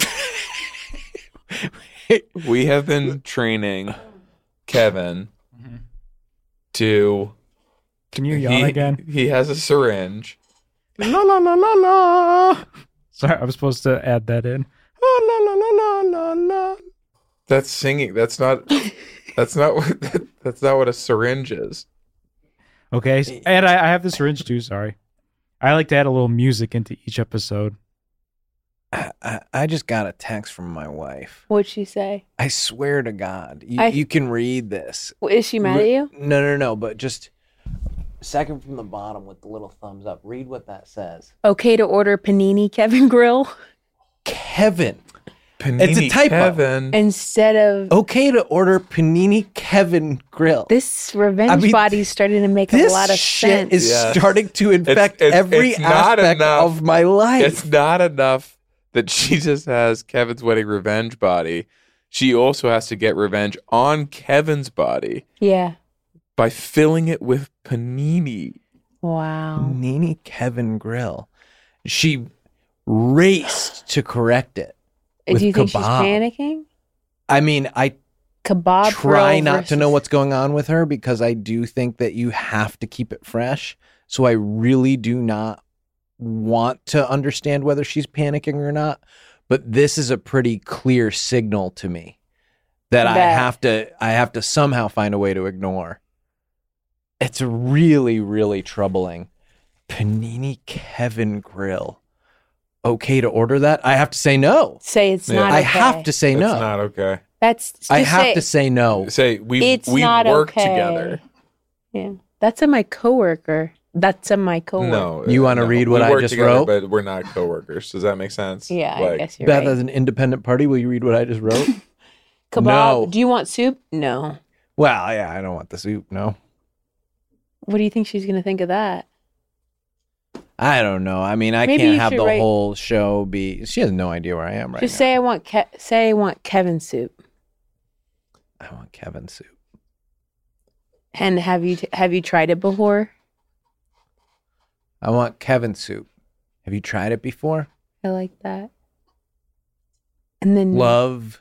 [SPEAKER 5] we have been training Kevin to.
[SPEAKER 10] Can you yawn
[SPEAKER 5] he,
[SPEAKER 10] again?
[SPEAKER 5] He has a syringe.
[SPEAKER 10] La la la la la. Sorry, I was supposed to add that in. La la la la la la la.
[SPEAKER 5] That's singing. That's not. That's not what. That, that's not what a syringe is.
[SPEAKER 10] Okay, s- and I, I have the syringe too. Sorry, I like to add a little music into each episode.
[SPEAKER 4] I, I, I just got a text from my wife.
[SPEAKER 6] What'd she say?
[SPEAKER 4] I swear to God, you,
[SPEAKER 6] I-
[SPEAKER 4] you can read this.
[SPEAKER 6] Well, is she mad at you?
[SPEAKER 4] No, no, no. But just second from the bottom with the little thumbs up. Read what that says.
[SPEAKER 6] Okay to order panini Kevin Grill
[SPEAKER 4] Kevin.
[SPEAKER 5] Panini
[SPEAKER 4] It's a typo.
[SPEAKER 5] Kevin.
[SPEAKER 6] instead of
[SPEAKER 4] Okay to order panini Kevin Grill.
[SPEAKER 6] this revenge
[SPEAKER 4] I mean,
[SPEAKER 6] body's starting to make
[SPEAKER 4] This
[SPEAKER 6] a lot of
[SPEAKER 4] shit
[SPEAKER 6] sense.
[SPEAKER 4] is
[SPEAKER 5] Yeah.
[SPEAKER 4] starting to infect
[SPEAKER 5] it's-
[SPEAKER 4] every
[SPEAKER 5] it's not
[SPEAKER 4] aspect
[SPEAKER 5] enough.
[SPEAKER 4] of my life.
[SPEAKER 5] It's not enough that she just has Kevin's wedding revenge body. she also has to get revenge on Kevin's body
[SPEAKER 6] Yeah.
[SPEAKER 5] by filling it with panini.
[SPEAKER 6] Wow.
[SPEAKER 4] Nene Kevin Grill. She raced to correct it.
[SPEAKER 6] Do
[SPEAKER 4] with
[SPEAKER 6] you think
[SPEAKER 4] kebab.
[SPEAKER 6] she's panicking?
[SPEAKER 4] I mean, I
[SPEAKER 6] Kebab
[SPEAKER 4] try
[SPEAKER 6] Pro
[SPEAKER 4] not
[SPEAKER 6] versus...
[SPEAKER 4] to know what's going on with her because I do think that you have to keep it fresh. So I really do not want to understand whether she's panicking or not. But this is a pretty clear signal to me that I
[SPEAKER 6] That-
[SPEAKER 4] have to I have to somehow find a way to ignore. It's really, really troubling. Panini Kevin Grill. Okay to order that? I have to say no.
[SPEAKER 6] Say it's
[SPEAKER 5] Yeah.
[SPEAKER 6] not
[SPEAKER 4] I
[SPEAKER 6] okay.
[SPEAKER 4] have to say
[SPEAKER 5] It's
[SPEAKER 4] no.
[SPEAKER 5] not okay.
[SPEAKER 6] That's just
[SPEAKER 4] I have
[SPEAKER 6] say,
[SPEAKER 4] to say no.
[SPEAKER 5] Say we
[SPEAKER 6] It's
[SPEAKER 5] we
[SPEAKER 6] not
[SPEAKER 5] work
[SPEAKER 6] okay.
[SPEAKER 5] together.
[SPEAKER 6] Yeah. That's a my coworker. That's a my coworker.
[SPEAKER 5] No,
[SPEAKER 4] You
[SPEAKER 5] uh,
[SPEAKER 4] wanna
[SPEAKER 5] no.
[SPEAKER 4] read what
[SPEAKER 5] we
[SPEAKER 4] I
[SPEAKER 5] work
[SPEAKER 4] just
[SPEAKER 5] together,
[SPEAKER 4] wrote?
[SPEAKER 5] But we're not coworkers. Does that make sense?
[SPEAKER 6] Yeah, I
[SPEAKER 5] Like,
[SPEAKER 6] guess you're
[SPEAKER 4] Beth,
[SPEAKER 6] right.
[SPEAKER 4] as an independent party, will you read what I just wrote?
[SPEAKER 6] Kebab.
[SPEAKER 4] No.
[SPEAKER 6] Do you want soup? No.
[SPEAKER 4] Well, yeah, I don't want the soup. No.
[SPEAKER 6] What do you think she's going to think of that?
[SPEAKER 4] I don't know. I mean, I
[SPEAKER 6] Maybe
[SPEAKER 4] can't
[SPEAKER 6] you
[SPEAKER 4] have
[SPEAKER 6] should
[SPEAKER 4] the
[SPEAKER 6] write-
[SPEAKER 4] whole show be. She has no idea where I am right
[SPEAKER 6] Just
[SPEAKER 4] now.
[SPEAKER 6] say I want Ke- say I want Kevin soup.
[SPEAKER 4] I want Kevin soup.
[SPEAKER 6] And have you t- have you tried it before?
[SPEAKER 4] I want Kevin soup. Have you tried it before?
[SPEAKER 6] I like that. And then
[SPEAKER 4] Love.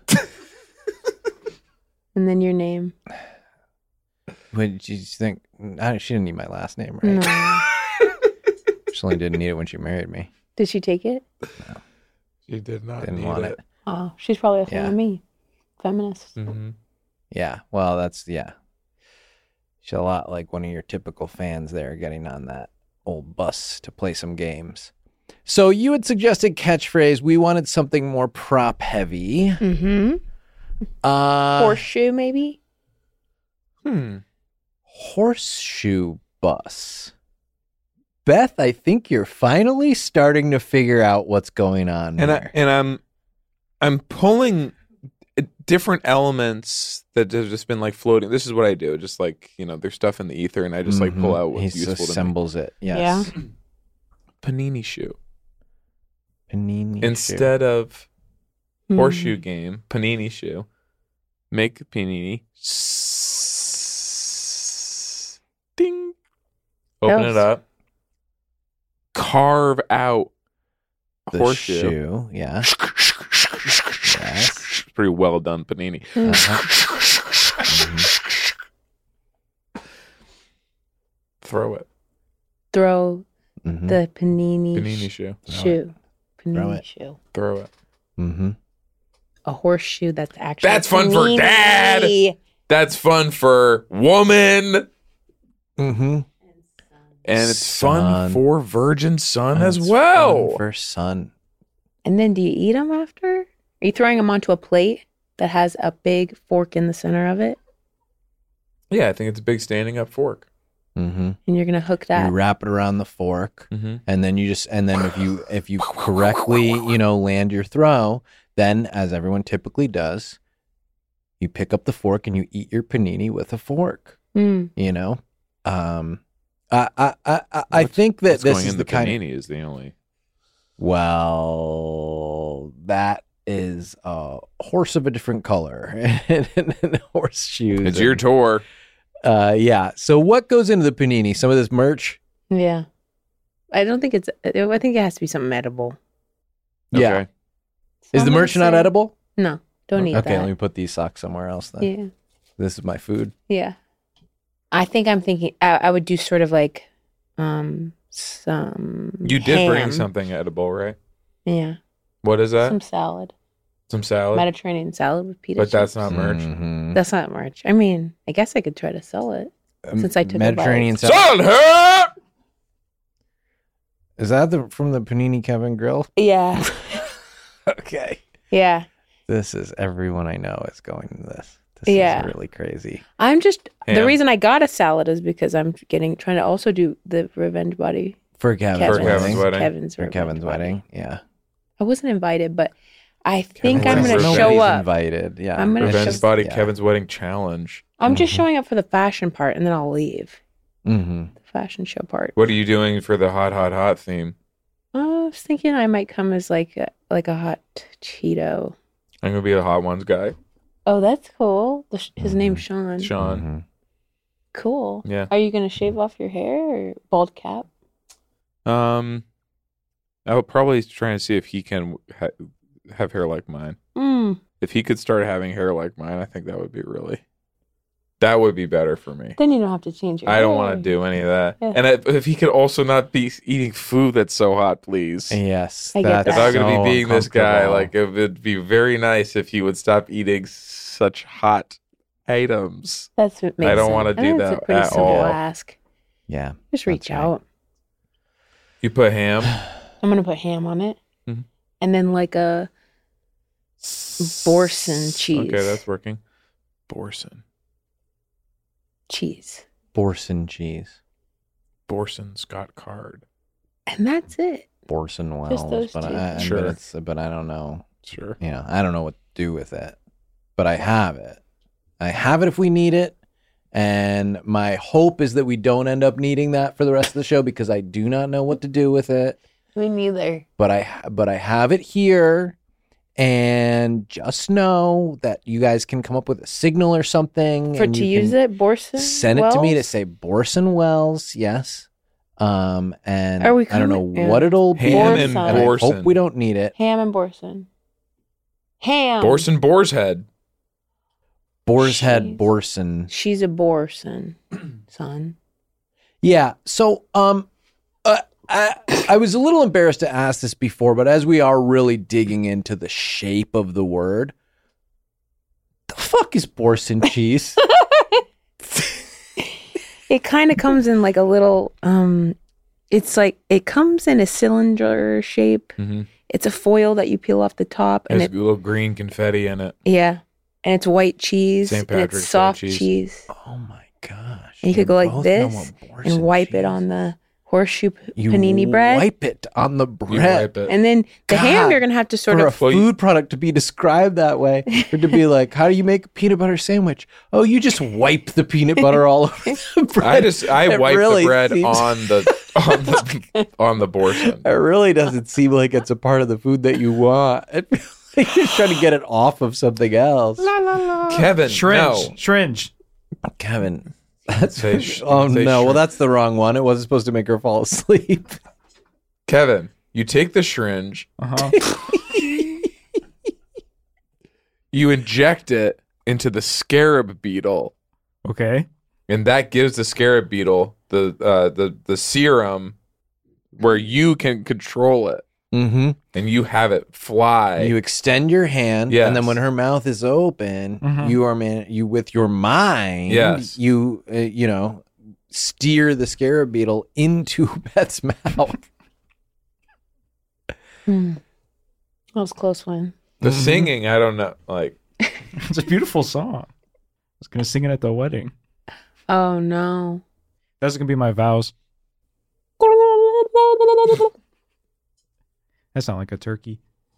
[SPEAKER 6] and then your name.
[SPEAKER 4] What did you think? I, she didn't need my last name, right?
[SPEAKER 6] No.
[SPEAKER 4] She only didn't need it when she married me.
[SPEAKER 6] Did she take it?
[SPEAKER 5] she did not
[SPEAKER 4] Didn't
[SPEAKER 5] need
[SPEAKER 4] want
[SPEAKER 5] it.
[SPEAKER 4] it.
[SPEAKER 6] Oh, she's probably a fan
[SPEAKER 4] Yeah.
[SPEAKER 6] of me. Feminist.
[SPEAKER 5] Mm-hmm.
[SPEAKER 4] Yeah. Well, that's yeah. She's a lot like one of your typical fans there, getting on that old bus to play some games. So you had suggested catchphrase. We wanted something more prop heavy.
[SPEAKER 6] Mm-hmm.
[SPEAKER 4] Uh,
[SPEAKER 6] Horseshoe, maybe?
[SPEAKER 5] Hmm.
[SPEAKER 4] horseshoe bus. Beth, I think you're finally starting to figure out what's going on
[SPEAKER 5] And I
[SPEAKER 4] there.
[SPEAKER 5] and I'm I'm pulling different elements that have just been like floating. This is what I do. Just like, you know, there's stuff in the ether, and I just like pull
[SPEAKER 4] Mhm.
[SPEAKER 5] out what's
[SPEAKER 4] He
[SPEAKER 5] useful to me.
[SPEAKER 4] assembles it. Yes.
[SPEAKER 6] Yeah.
[SPEAKER 5] Panini shoe
[SPEAKER 4] Panini shoe.
[SPEAKER 5] instead of horseshoe
[SPEAKER 6] Hmm.
[SPEAKER 5] game. Panini shoe. Make a panini. S- Ding. Open
[SPEAKER 6] That
[SPEAKER 5] it
[SPEAKER 6] was-
[SPEAKER 5] up. Carve out a
[SPEAKER 4] the
[SPEAKER 5] horseshoe.
[SPEAKER 4] shoe. Yeah. Yes.
[SPEAKER 5] Pretty well done, panini.
[SPEAKER 4] Uh-huh.
[SPEAKER 5] Throw it.
[SPEAKER 6] Throw
[SPEAKER 4] Mhm.
[SPEAKER 6] the panini,
[SPEAKER 5] Panini
[SPEAKER 6] sh-
[SPEAKER 5] shoe.
[SPEAKER 6] shoe.
[SPEAKER 4] Throw
[SPEAKER 6] Panini
[SPEAKER 4] it.
[SPEAKER 6] shoe.
[SPEAKER 5] Throw it.
[SPEAKER 4] Mm-hmm.
[SPEAKER 6] A horseshoe that's actually
[SPEAKER 5] That's fun for
[SPEAKER 6] panini.
[SPEAKER 5] dad. That's fun for woman.
[SPEAKER 4] Mm-hmm.
[SPEAKER 5] And it's
[SPEAKER 4] Son.
[SPEAKER 5] fun for virgin son as
[SPEAKER 4] That's
[SPEAKER 5] well.
[SPEAKER 4] fun for son.
[SPEAKER 6] And then do you eat them after? Are you throwing them onto a plate that has a big fork in the center of it?
[SPEAKER 5] Yeah, I think it's a big standing up fork.
[SPEAKER 4] Mm-hmm.
[SPEAKER 6] And you're going to hook that?
[SPEAKER 4] You wrap it around the fork,
[SPEAKER 5] Mm-hmm.
[SPEAKER 4] and then you just and then if you if you correctly you know land your throw, then as everyone typically does, you pick up the fork and you eat your panini with a fork.
[SPEAKER 6] Mm.
[SPEAKER 4] You know, um, I I I, I I think that
[SPEAKER 5] What's
[SPEAKER 4] this
[SPEAKER 5] going
[SPEAKER 4] is
[SPEAKER 5] in
[SPEAKER 4] the
[SPEAKER 5] the
[SPEAKER 4] kind.
[SPEAKER 5] panini is the only.
[SPEAKER 4] Well, that is a horse of a different color and, and horseshoes.
[SPEAKER 5] It's your
[SPEAKER 4] and-
[SPEAKER 5] tour.
[SPEAKER 4] Uh, yeah. So what goes into the panini? Some of this merch.
[SPEAKER 6] Yeah. I don't think it's, I think it has to be something edible.
[SPEAKER 4] Yeah.
[SPEAKER 5] Okay.
[SPEAKER 6] So
[SPEAKER 4] Is
[SPEAKER 6] I'm
[SPEAKER 4] the
[SPEAKER 6] gonna
[SPEAKER 4] merch not
[SPEAKER 6] say-
[SPEAKER 4] edible?
[SPEAKER 6] No, don't eat
[SPEAKER 4] Okay,
[SPEAKER 6] that.
[SPEAKER 4] let me put these socks somewhere else then.
[SPEAKER 6] Yeah.
[SPEAKER 4] This is my food.
[SPEAKER 6] Yeah. I think I'm thinking, I, I would do sort of like, um, some.
[SPEAKER 5] You did bring
[SPEAKER 6] ham.
[SPEAKER 5] something edible, right?
[SPEAKER 6] Yeah.
[SPEAKER 5] What is that?
[SPEAKER 6] Some salad.
[SPEAKER 5] Some salad?
[SPEAKER 6] Mediterranean salad with pita
[SPEAKER 5] But that's
[SPEAKER 6] chips.
[SPEAKER 5] not merch.
[SPEAKER 4] Mhm.
[SPEAKER 6] That's not merch. I mean, I guess I could try to sell it.
[SPEAKER 4] Um,
[SPEAKER 6] Since I took a
[SPEAKER 4] Mediterranean
[SPEAKER 6] bite.
[SPEAKER 4] salad.
[SPEAKER 5] Salad her!
[SPEAKER 4] Is that the from the Panini Kevin Grill?
[SPEAKER 6] Yeah.
[SPEAKER 4] Okay.
[SPEAKER 6] Yeah.
[SPEAKER 4] This is everyone I know is going to this. This
[SPEAKER 6] Yeah.
[SPEAKER 4] is really crazy.
[SPEAKER 6] I'm just, the
[SPEAKER 5] Ham.
[SPEAKER 6] reason I got a salad is because I'm getting, trying to also do the revenge body.
[SPEAKER 4] For Kevin's,
[SPEAKER 6] Kevin's,
[SPEAKER 5] For Kevin's wedding.
[SPEAKER 6] Kevin's
[SPEAKER 4] For
[SPEAKER 6] revenge
[SPEAKER 4] Kevin's
[SPEAKER 6] body.
[SPEAKER 4] wedding. Yeah.
[SPEAKER 6] I wasn't invited, but I think I'm
[SPEAKER 5] Kevin's
[SPEAKER 6] going to
[SPEAKER 5] wedding.
[SPEAKER 6] show
[SPEAKER 4] Nobody's
[SPEAKER 6] up.
[SPEAKER 4] invited. Yeah.
[SPEAKER 6] I'm gonna
[SPEAKER 5] Revenge
[SPEAKER 6] show-
[SPEAKER 5] Body
[SPEAKER 4] Yeah.
[SPEAKER 5] Kevin's Wedding Challenge.
[SPEAKER 6] I'm just
[SPEAKER 4] Mhm.
[SPEAKER 6] showing up for the fashion part and then I'll leave.
[SPEAKER 4] Mm-hmm.
[SPEAKER 6] The fashion show part.
[SPEAKER 5] What are you doing for the hot, hot, hot theme?
[SPEAKER 6] I was thinking I might come as like a, like a hot Cheeto.
[SPEAKER 5] I'm going to be the hot ones guy.
[SPEAKER 6] Oh, that's cool. The, his name's Sean.
[SPEAKER 5] Sean.
[SPEAKER 4] Mm-hmm.
[SPEAKER 6] Cool.
[SPEAKER 5] Yeah.
[SPEAKER 6] Are you gonna shave off your hair or bald cap?
[SPEAKER 5] Um, I would probably try and see if he can ha- have hair like mine.
[SPEAKER 6] Mm.
[SPEAKER 5] If he could start having hair like mine, I think that would be really, that would be better for me.
[SPEAKER 6] Then you don't have to change your
[SPEAKER 5] I
[SPEAKER 6] hair.
[SPEAKER 5] don't want to do any of that.
[SPEAKER 6] Yeah.
[SPEAKER 5] And if, if he could also not be eating food that's so hot, please.
[SPEAKER 4] Yes,
[SPEAKER 6] I get
[SPEAKER 4] that's
[SPEAKER 5] If
[SPEAKER 6] that.
[SPEAKER 5] I'm going to
[SPEAKER 4] so
[SPEAKER 5] be being this guy,
[SPEAKER 4] uncomfortable.
[SPEAKER 5] like, it would be very nice if he would stop eating such hot items.
[SPEAKER 6] That's what makes
[SPEAKER 5] I don't
[SPEAKER 6] sense.
[SPEAKER 5] wanna do
[SPEAKER 6] think
[SPEAKER 5] that
[SPEAKER 6] It's a pretty
[SPEAKER 5] at
[SPEAKER 6] simple
[SPEAKER 5] all.
[SPEAKER 6] ask.
[SPEAKER 4] yeah,
[SPEAKER 6] Just reach
[SPEAKER 4] That's right.
[SPEAKER 6] out.
[SPEAKER 5] You put ham.
[SPEAKER 6] I'm gonna put ham on it,
[SPEAKER 5] Mhm.
[SPEAKER 6] and then like a Borson cheese.
[SPEAKER 5] Okay, that's working. Borson.
[SPEAKER 6] cheese,
[SPEAKER 4] Borson cheese,
[SPEAKER 5] Borson Scott Card.
[SPEAKER 6] and that's it.
[SPEAKER 4] Borson Wells,
[SPEAKER 6] Just those
[SPEAKER 4] but
[SPEAKER 6] two.
[SPEAKER 4] I,
[SPEAKER 5] Sure.
[SPEAKER 4] but it's but I don't know.
[SPEAKER 5] Sure.
[SPEAKER 4] You know, I don't know what to do with it, but I have it. I have it if we need it. And my hope is that we don't end up needing that for the rest of the show because I do not know what to do with it.
[SPEAKER 6] Me neither.
[SPEAKER 4] But I but I have it here, and just know that you guys can come up with a signal or something
[SPEAKER 6] For
[SPEAKER 4] and
[SPEAKER 6] to
[SPEAKER 4] you
[SPEAKER 6] use
[SPEAKER 4] can
[SPEAKER 6] it, Borson.
[SPEAKER 4] Send it to me to
[SPEAKER 6] Wells?
[SPEAKER 4] say Borson Wells, yes. Um, and
[SPEAKER 6] Are we
[SPEAKER 4] I don't know
[SPEAKER 6] coming-
[SPEAKER 4] what
[SPEAKER 6] yeah.
[SPEAKER 4] it'll be.
[SPEAKER 5] Ham
[SPEAKER 6] and
[SPEAKER 4] and I hope
[SPEAKER 5] Borson.
[SPEAKER 4] we don't need it.
[SPEAKER 6] ham and Borson. Ham.
[SPEAKER 5] Borson Boar's Head.
[SPEAKER 4] Boar's Head
[SPEAKER 6] Jeez.
[SPEAKER 4] Borson.
[SPEAKER 6] She's a Borson, son.
[SPEAKER 4] Yeah. So, um, uh, I, I was a little embarrassed to ask this before, but as we are really digging into the shape of the word, the fuck is Borson cheese?
[SPEAKER 6] It kind of comes in like a little. Um, it's like it comes in a cylinder shape.
[SPEAKER 5] Mm-hmm.
[SPEAKER 6] It's a foil that you peel off the top, and
[SPEAKER 5] There's
[SPEAKER 6] it
[SPEAKER 5] a little green confetti in it.
[SPEAKER 6] yeah, and it's white cheese,
[SPEAKER 5] Saint
[SPEAKER 6] and
[SPEAKER 5] Patrick's
[SPEAKER 6] it's
[SPEAKER 5] Day
[SPEAKER 6] soft
[SPEAKER 5] cheese.
[SPEAKER 6] cheese.
[SPEAKER 4] Oh my gosh!
[SPEAKER 6] And you could go like
[SPEAKER 4] both know
[SPEAKER 6] this
[SPEAKER 4] what
[SPEAKER 6] and
[SPEAKER 4] Borson
[SPEAKER 6] wipe
[SPEAKER 4] cheese
[SPEAKER 6] it on the horseshoe p-
[SPEAKER 4] You
[SPEAKER 6] panini bread,
[SPEAKER 4] Wipe it on the
[SPEAKER 5] You
[SPEAKER 4] bread.
[SPEAKER 5] wipe it.
[SPEAKER 6] and then the ham
[SPEAKER 4] God,
[SPEAKER 6] you're gonna have to sort
[SPEAKER 4] For a
[SPEAKER 6] of.
[SPEAKER 5] Well, you-
[SPEAKER 4] food product to be described that way, or to be like, how do you make a peanut butter sandwich? Oh, you just wipe the peanut butter all over the bread.
[SPEAKER 5] I just I
[SPEAKER 4] It
[SPEAKER 5] wipe
[SPEAKER 4] really
[SPEAKER 5] the bread
[SPEAKER 4] seems-
[SPEAKER 5] on the on the on the Borson.
[SPEAKER 4] It really doesn't seem like it's a part of the food that you want. It feels like you're trying to get it off of something else.
[SPEAKER 5] Kevin,
[SPEAKER 10] Shringe.
[SPEAKER 5] no.
[SPEAKER 10] Shringe.
[SPEAKER 4] Kevin, that's
[SPEAKER 5] Say sh-
[SPEAKER 4] oh
[SPEAKER 5] say
[SPEAKER 4] no. Well,
[SPEAKER 5] shrimp.
[SPEAKER 4] that's the wrong one. It wasn't supposed to make her fall asleep.
[SPEAKER 5] Kevin, you take the syringe,
[SPEAKER 10] Uh-huh.
[SPEAKER 5] you inject it into the scarab beetle,
[SPEAKER 10] Okay.
[SPEAKER 5] and that gives the scarab beetle the uh, the the serum where you can control it,
[SPEAKER 4] Mm-hmm.
[SPEAKER 5] and you have it fly.
[SPEAKER 4] You extend your hand,
[SPEAKER 5] Yes.
[SPEAKER 4] and then when her mouth is open,
[SPEAKER 10] Mhm.
[SPEAKER 4] you are man. You with your mind,
[SPEAKER 5] Yes.
[SPEAKER 4] you uh, you know steer the scarab beetle into Beth's mouth.
[SPEAKER 6] Hmm. That was a close one.
[SPEAKER 5] the
[SPEAKER 4] Mhm.
[SPEAKER 5] singing, I don't know, like
[SPEAKER 10] It's a beautiful song. I was going to sing it at the wedding.
[SPEAKER 6] Oh no.
[SPEAKER 10] That's going to be my vows. That sounds like a turkey.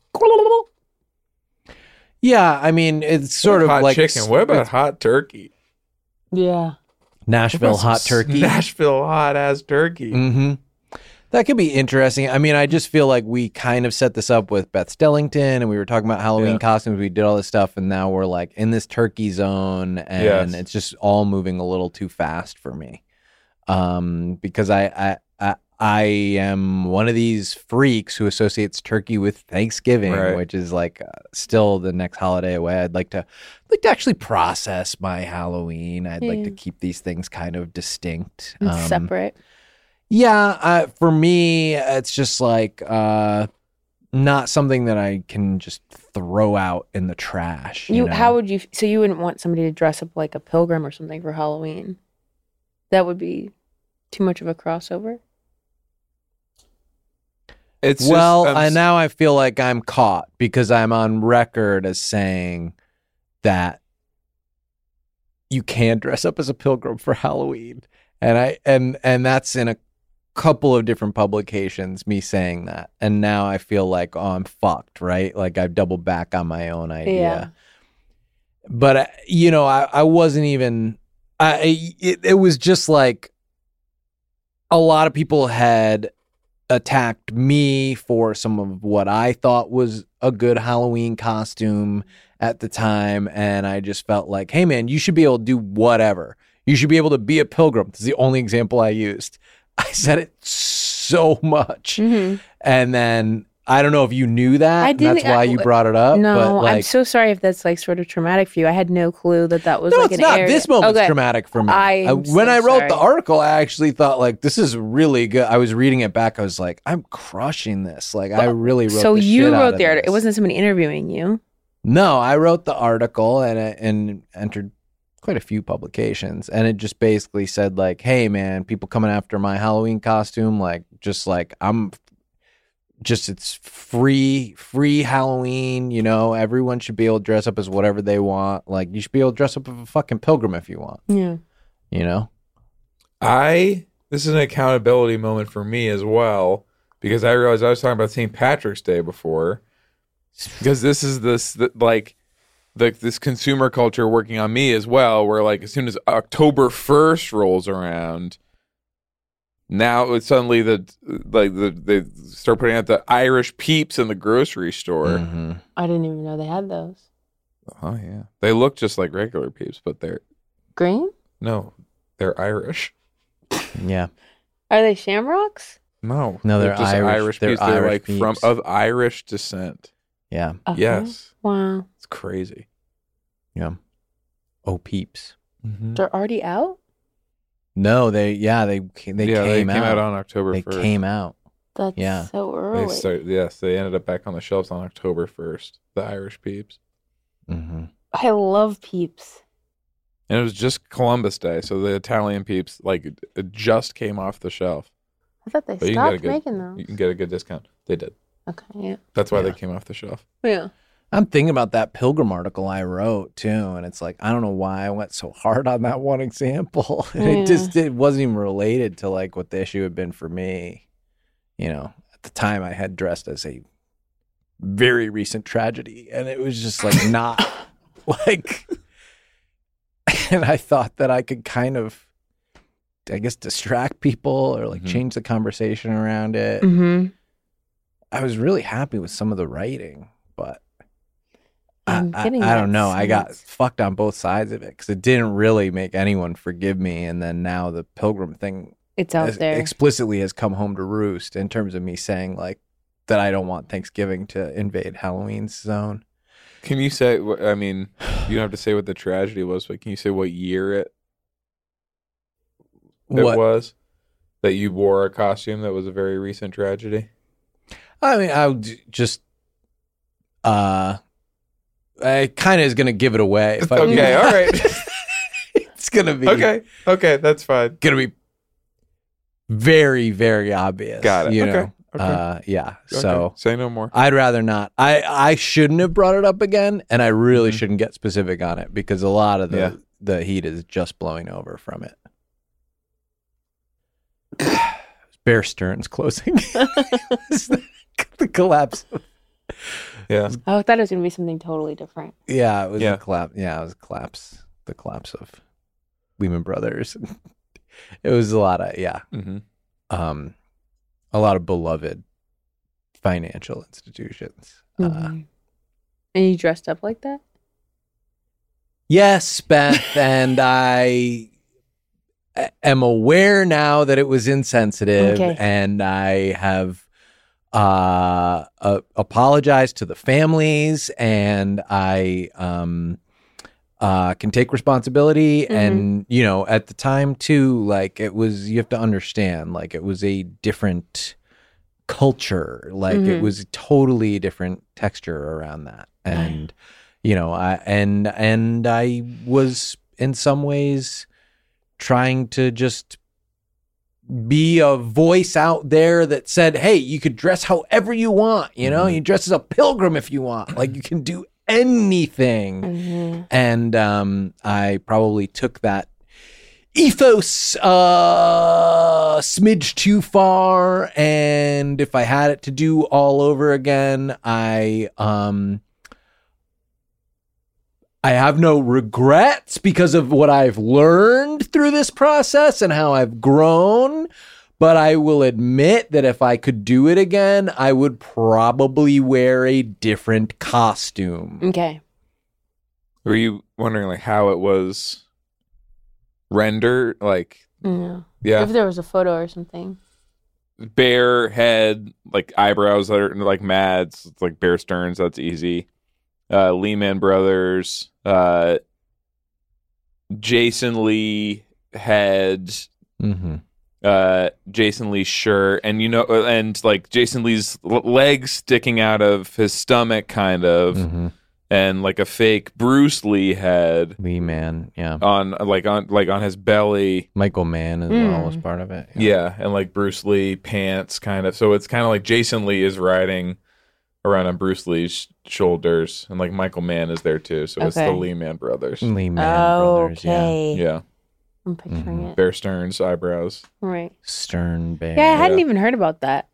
[SPEAKER 4] Yeah, I mean it's sort of
[SPEAKER 5] hot
[SPEAKER 4] like
[SPEAKER 5] chicken. What about hot turkey?
[SPEAKER 6] Yeah.
[SPEAKER 4] Nashville
[SPEAKER 5] What about
[SPEAKER 4] hot
[SPEAKER 5] some
[SPEAKER 4] turkey?
[SPEAKER 5] Nashville hot ass turkey.
[SPEAKER 4] Mm-hmm. That could be interesting. I mean, I just feel like we kind of set this up with Beth Stellington, and we were talking about Halloween
[SPEAKER 5] Yeah.
[SPEAKER 4] costumes. We did all this stuff, and now we're like in this turkey zone, and
[SPEAKER 5] Yes.
[SPEAKER 4] it's just all moving a little too fast for me. Um, because I, I, I, I am one of these freaks who associates turkey with Thanksgiving,
[SPEAKER 5] Right.
[SPEAKER 4] which is like uh, still the next holiday away. I'd like to, like to actually process my Halloween. I'd like to
[SPEAKER 6] Yeah.
[SPEAKER 4] keep these things kind of distinct,
[SPEAKER 6] And
[SPEAKER 4] Um,
[SPEAKER 6] separate.
[SPEAKER 4] yeah, uh, for me, it's just like uh, not something that I can just throw out in the trash. You,
[SPEAKER 6] You,
[SPEAKER 4] know?
[SPEAKER 6] how would you? So you wouldn't want somebody to dress up like a pilgrim or something for Halloween? That would be too much of a crossover.
[SPEAKER 5] It's
[SPEAKER 4] well,
[SPEAKER 5] just, um,
[SPEAKER 4] I now I feel like I'm caught because I'm on record as saying that you can dress up as a pilgrim for Halloween, and I and and that's in a couple of different publications. Me saying that, and now I feel like oh, I'm fucked, right? Like I've doubled back on my own idea.
[SPEAKER 6] Yeah.
[SPEAKER 4] But uh, you know, I, I wasn't even. I it, it was just like a lot of people had attacked me for some of what I thought was a good Halloween costume at the time, and I just felt like, hey man, you should be able to do whatever. You should be able to be a pilgrim. This is the only example I used. I said it so much.
[SPEAKER 6] Mm-hmm.
[SPEAKER 4] And then I don't know if you knew that.
[SPEAKER 6] I
[SPEAKER 4] and
[SPEAKER 6] didn't-
[SPEAKER 4] that's why
[SPEAKER 6] I-
[SPEAKER 4] you brought it up.
[SPEAKER 6] No,
[SPEAKER 4] but like,
[SPEAKER 6] I'm so sorry if that's like sort of traumatic for you. I had no clue that that was
[SPEAKER 4] no,
[SPEAKER 6] like
[SPEAKER 4] it's
[SPEAKER 6] an
[SPEAKER 4] not.
[SPEAKER 6] area.
[SPEAKER 4] This moment's
[SPEAKER 6] Okay.
[SPEAKER 4] traumatic for me.
[SPEAKER 6] I
[SPEAKER 4] I-
[SPEAKER 6] am
[SPEAKER 4] when
[SPEAKER 6] so
[SPEAKER 4] I wrote
[SPEAKER 6] sorry.
[SPEAKER 4] the article, I actually thought like, this is really good. I was reading it back. I was like, I'm crushing this. Like, I really wrote.
[SPEAKER 6] So
[SPEAKER 4] the
[SPEAKER 6] you
[SPEAKER 4] shit out
[SPEAKER 6] wrote
[SPEAKER 4] of
[SPEAKER 6] the article. It
[SPEAKER 4] this.
[SPEAKER 6] wasn't somebody interviewing you.
[SPEAKER 4] No, I wrote the article and it- and entered quite a few publications, and it just basically said like, hey man, people coming after my Halloween costume, like just like I'm just it's free free Halloween, you know, everyone should be able to dress up as whatever they want. Like you should be able to dress up as a fucking pilgrim if you want,
[SPEAKER 6] Yeah.
[SPEAKER 4] you know.
[SPEAKER 5] I this is an accountability moment for me as well, because I realized I was talking about Saint Patrick's Day before, because this is this the, like the this consumer culture working on me as well, where like as soon as October first rolls around, now it's suddenly the like the they start putting out the Irish Peeps in the grocery store.
[SPEAKER 4] Mm-hmm.
[SPEAKER 6] I didn't even know they had those.
[SPEAKER 5] Oh yeah, they look just like regular Peeps, but they're
[SPEAKER 6] Green?
[SPEAKER 5] no, they're Irish.
[SPEAKER 4] Yeah.
[SPEAKER 6] Are they shamrocks?
[SPEAKER 5] No,
[SPEAKER 4] No, they're
[SPEAKER 5] just
[SPEAKER 4] Irish- they're
[SPEAKER 5] Peeps. They're
[SPEAKER 4] Irish
[SPEAKER 5] like from
[SPEAKER 4] Peeps.
[SPEAKER 5] of Irish descent.
[SPEAKER 4] Yeah.
[SPEAKER 6] Uh-huh.
[SPEAKER 5] Yes,
[SPEAKER 6] Wow.
[SPEAKER 5] it's crazy.
[SPEAKER 4] Yeah. Oh peeps.
[SPEAKER 6] They're already out?
[SPEAKER 4] No, they yeah, they ca- they
[SPEAKER 5] yeah,
[SPEAKER 4] came
[SPEAKER 5] they came
[SPEAKER 4] out.
[SPEAKER 5] out on October
[SPEAKER 4] They
[SPEAKER 5] first.
[SPEAKER 4] came out.
[SPEAKER 6] That's
[SPEAKER 4] Yeah.
[SPEAKER 6] so
[SPEAKER 5] They
[SPEAKER 6] early.
[SPEAKER 5] start, yes, they ended up back on the shelves on October first. The Irish Peeps,
[SPEAKER 4] Mm-hmm.
[SPEAKER 6] I love Peeps.
[SPEAKER 5] and it was just Columbus Day, so the Italian Peeps like it, it just came off the shelf.
[SPEAKER 6] I thought they
[SPEAKER 5] But you can get a
[SPEAKER 6] stopped
[SPEAKER 5] good,
[SPEAKER 6] making those.
[SPEAKER 5] you can get a good discount. They did.
[SPEAKER 6] Okay, yeah.
[SPEAKER 5] That's why
[SPEAKER 4] Yeah.
[SPEAKER 5] they came off the shelf.
[SPEAKER 6] Yeah.
[SPEAKER 4] I'm thinking about that Pilgrim article I wrote too, and it's like I don't know why I went so hard on that one example. And
[SPEAKER 6] Yeah.
[SPEAKER 4] It just it wasn't even related to like what the issue had been for me. You know, at the time I had dressed as a very recent tragedy, and it was just like not like. And I thought that I could kind of, I guess, distract people or like
[SPEAKER 5] Mhm.
[SPEAKER 4] change the conversation around it.
[SPEAKER 6] Mm-hmm.
[SPEAKER 4] I was really happy with some of the writing, but I,
[SPEAKER 6] I'm
[SPEAKER 4] I,
[SPEAKER 6] getting
[SPEAKER 4] I
[SPEAKER 6] that
[SPEAKER 4] don't know. I got
[SPEAKER 6] sense.
[SPEAKER 4] fucked on both sides of it because it didn't really make anyone forgive me. And then now the Pilgrim thing
[SPEAKER 6] It's out
[SPEAKER 4] has-
[SPEAKER 6] there.
[SPEAKER 4] explicitly has come home to roost in terms of me saying like that I don't want Thanksgiving to invade Halloween's zone.
[SPEAKER 5] Can you say? wh- I mean, you don't have to say what the tragedy was, but can you say what year it it
[SPEAKER 4] What?
[SPEAKER 5] was that you wore a costume that was a very recent tragedy?
[SPEAKER 4] I mean, I would just, uh, I kind of is going to give it away. If I do
[SPEAKER 5] Okay,
[SPEAKER 4] that.
[SPEAKER 5] all right.
[SPEAKER 4] It's going to be
[SPEAKER 5] Okay, okay, that's fine.
[SPEAKER 4] going to be very, very obvious.
[SPEAKER 5] Got it.
[SPEAKER 4] You
[SPEAKER 5] Okay,
[SPEAKER 4] know?
[SPEAKER 5] okay.
[SPEAKER 4] Uh, yeah.
[SPEAKER 5] Okay,
[SPEAKER 4] So
[SPEAKER 5] say no more.
[SPEAKER 4] I'd rather not. I, I shouldn't have brought it up again, and I really
[SPEAKER 5] Mhm.
[SPEAKER 4] shouldn't get specific on it because a lot of the,
[SPEAKER 5] Yeah.
[SPEAKER 4] the heat is just blowing over from it. Bear Stearns closing. The collapse.
[SPEAKER 5] Yeah,
[SPEAKER 6] Oh, I thought it was going to be something totally different.
[SPEAKER 4] Yeah, it was
[SPEAKER 5] Yeah.
[SPEAKER 4] a collapse. Yeah, it was a collapse. The collapse of Lehman Brothers. It was a lot of yeah,
[SPEAKER 5] hmm
[SPEAKER 4] um, a lot of beloved financial institutions. Uh,
[SPEAKER 6] Mhm. And you dressed up like that?
[SPEAKER 4] yes, Beth, and I a- am aware now that it was insensitive,
[SPEAKER 6] Okay.
[SPEAKER 4] and I have uh, uh, apologized to the families, and I um. Uh, can take responsibility.
[SPEAKER 6] Mhm.
[SPEAKER 4] And, you know, at the time too, like it was, you have to understand, like it was a different culture. Like it
[SPEAKER 6] Mhm.
[SPEAKER 4] was a totally different texture around that. And, you know, I, and, and I was in some ways trying to just be a voice out there that said, hey, you could dress however you want, you know,
[SPEAKER 5] Mhm.
[SPEAKER 4] you dress as a pilgrim if you want, like you can do anything.
[SPEAKER 6] Mhm.
[SPEAKER 4] And um, I probably took that ethos uh, smidge too far. And if I had it to do all over again, I um, I have no regrets because of what I've learned through this process and how I've grown. But I will admit that if I could do it again, I would probably wear a different costume.
[SPEAKER 6] Okay.
[SPEAKER 5] Were you wondering like how it was rendered? Like,
[SPEAKER 6] Yeah.
[SPEAKER 5] yeah,
[SPEAKER 6] If there was a photo or something.
[SPEAKER 5] Bear head, like eyebrows that are like Mads, it's like Bear Stearns. That's easy. Uh, Lehman Brothers, uh, Jason Lee head,
[SPEAKER 4] Mm-hmm.
[SPEAKER 5] uh, Jason Lee's shirt, and you know, and like Jason Lee's l- legs sticking out of his stomach, kind of,
[SPEAKER 4] Mm-hmm.
[SPEAKER 5] and like a fake Bruce Lee head
[SPEAKER 4] Lee Man, yeah.
[SPEAKER 5] on like on like on his belly.
[SPEAKER 4] Michael Mann as
[SPEAKER 6] Mm.
[SPEAKER 4] well was part of it.
[SPEAKER 5] Yeah, and like Bruce Lee pants, kind of. So it's kind of like Jason Lee is riding around on Bruce Lee's shoulders, and like Michael Mann is there too. So it's the
[SPEAKER 6] Okay.
[SPEAKER 5] Lehman Brothers.
[SPEAKER 4] Lee Man Brothers, yeah.
[SPEAKER 6] Okay.
[SPEAKER 5] Yeah,
[SPEAKER 6] I'm picturing
[SPEAKER 4] Mhm.
[SPEAKER 6] it.
[SPEAKER 5] Bear Stearns eyebrows.
[SPEAKER 6] Right.
[SPEAKER 4] Stern Bear.
[SPEAKER 6] Yeah, I hadn't
[SPEAKER 5] Yeah.
[SPEAKER 6] even heard about that.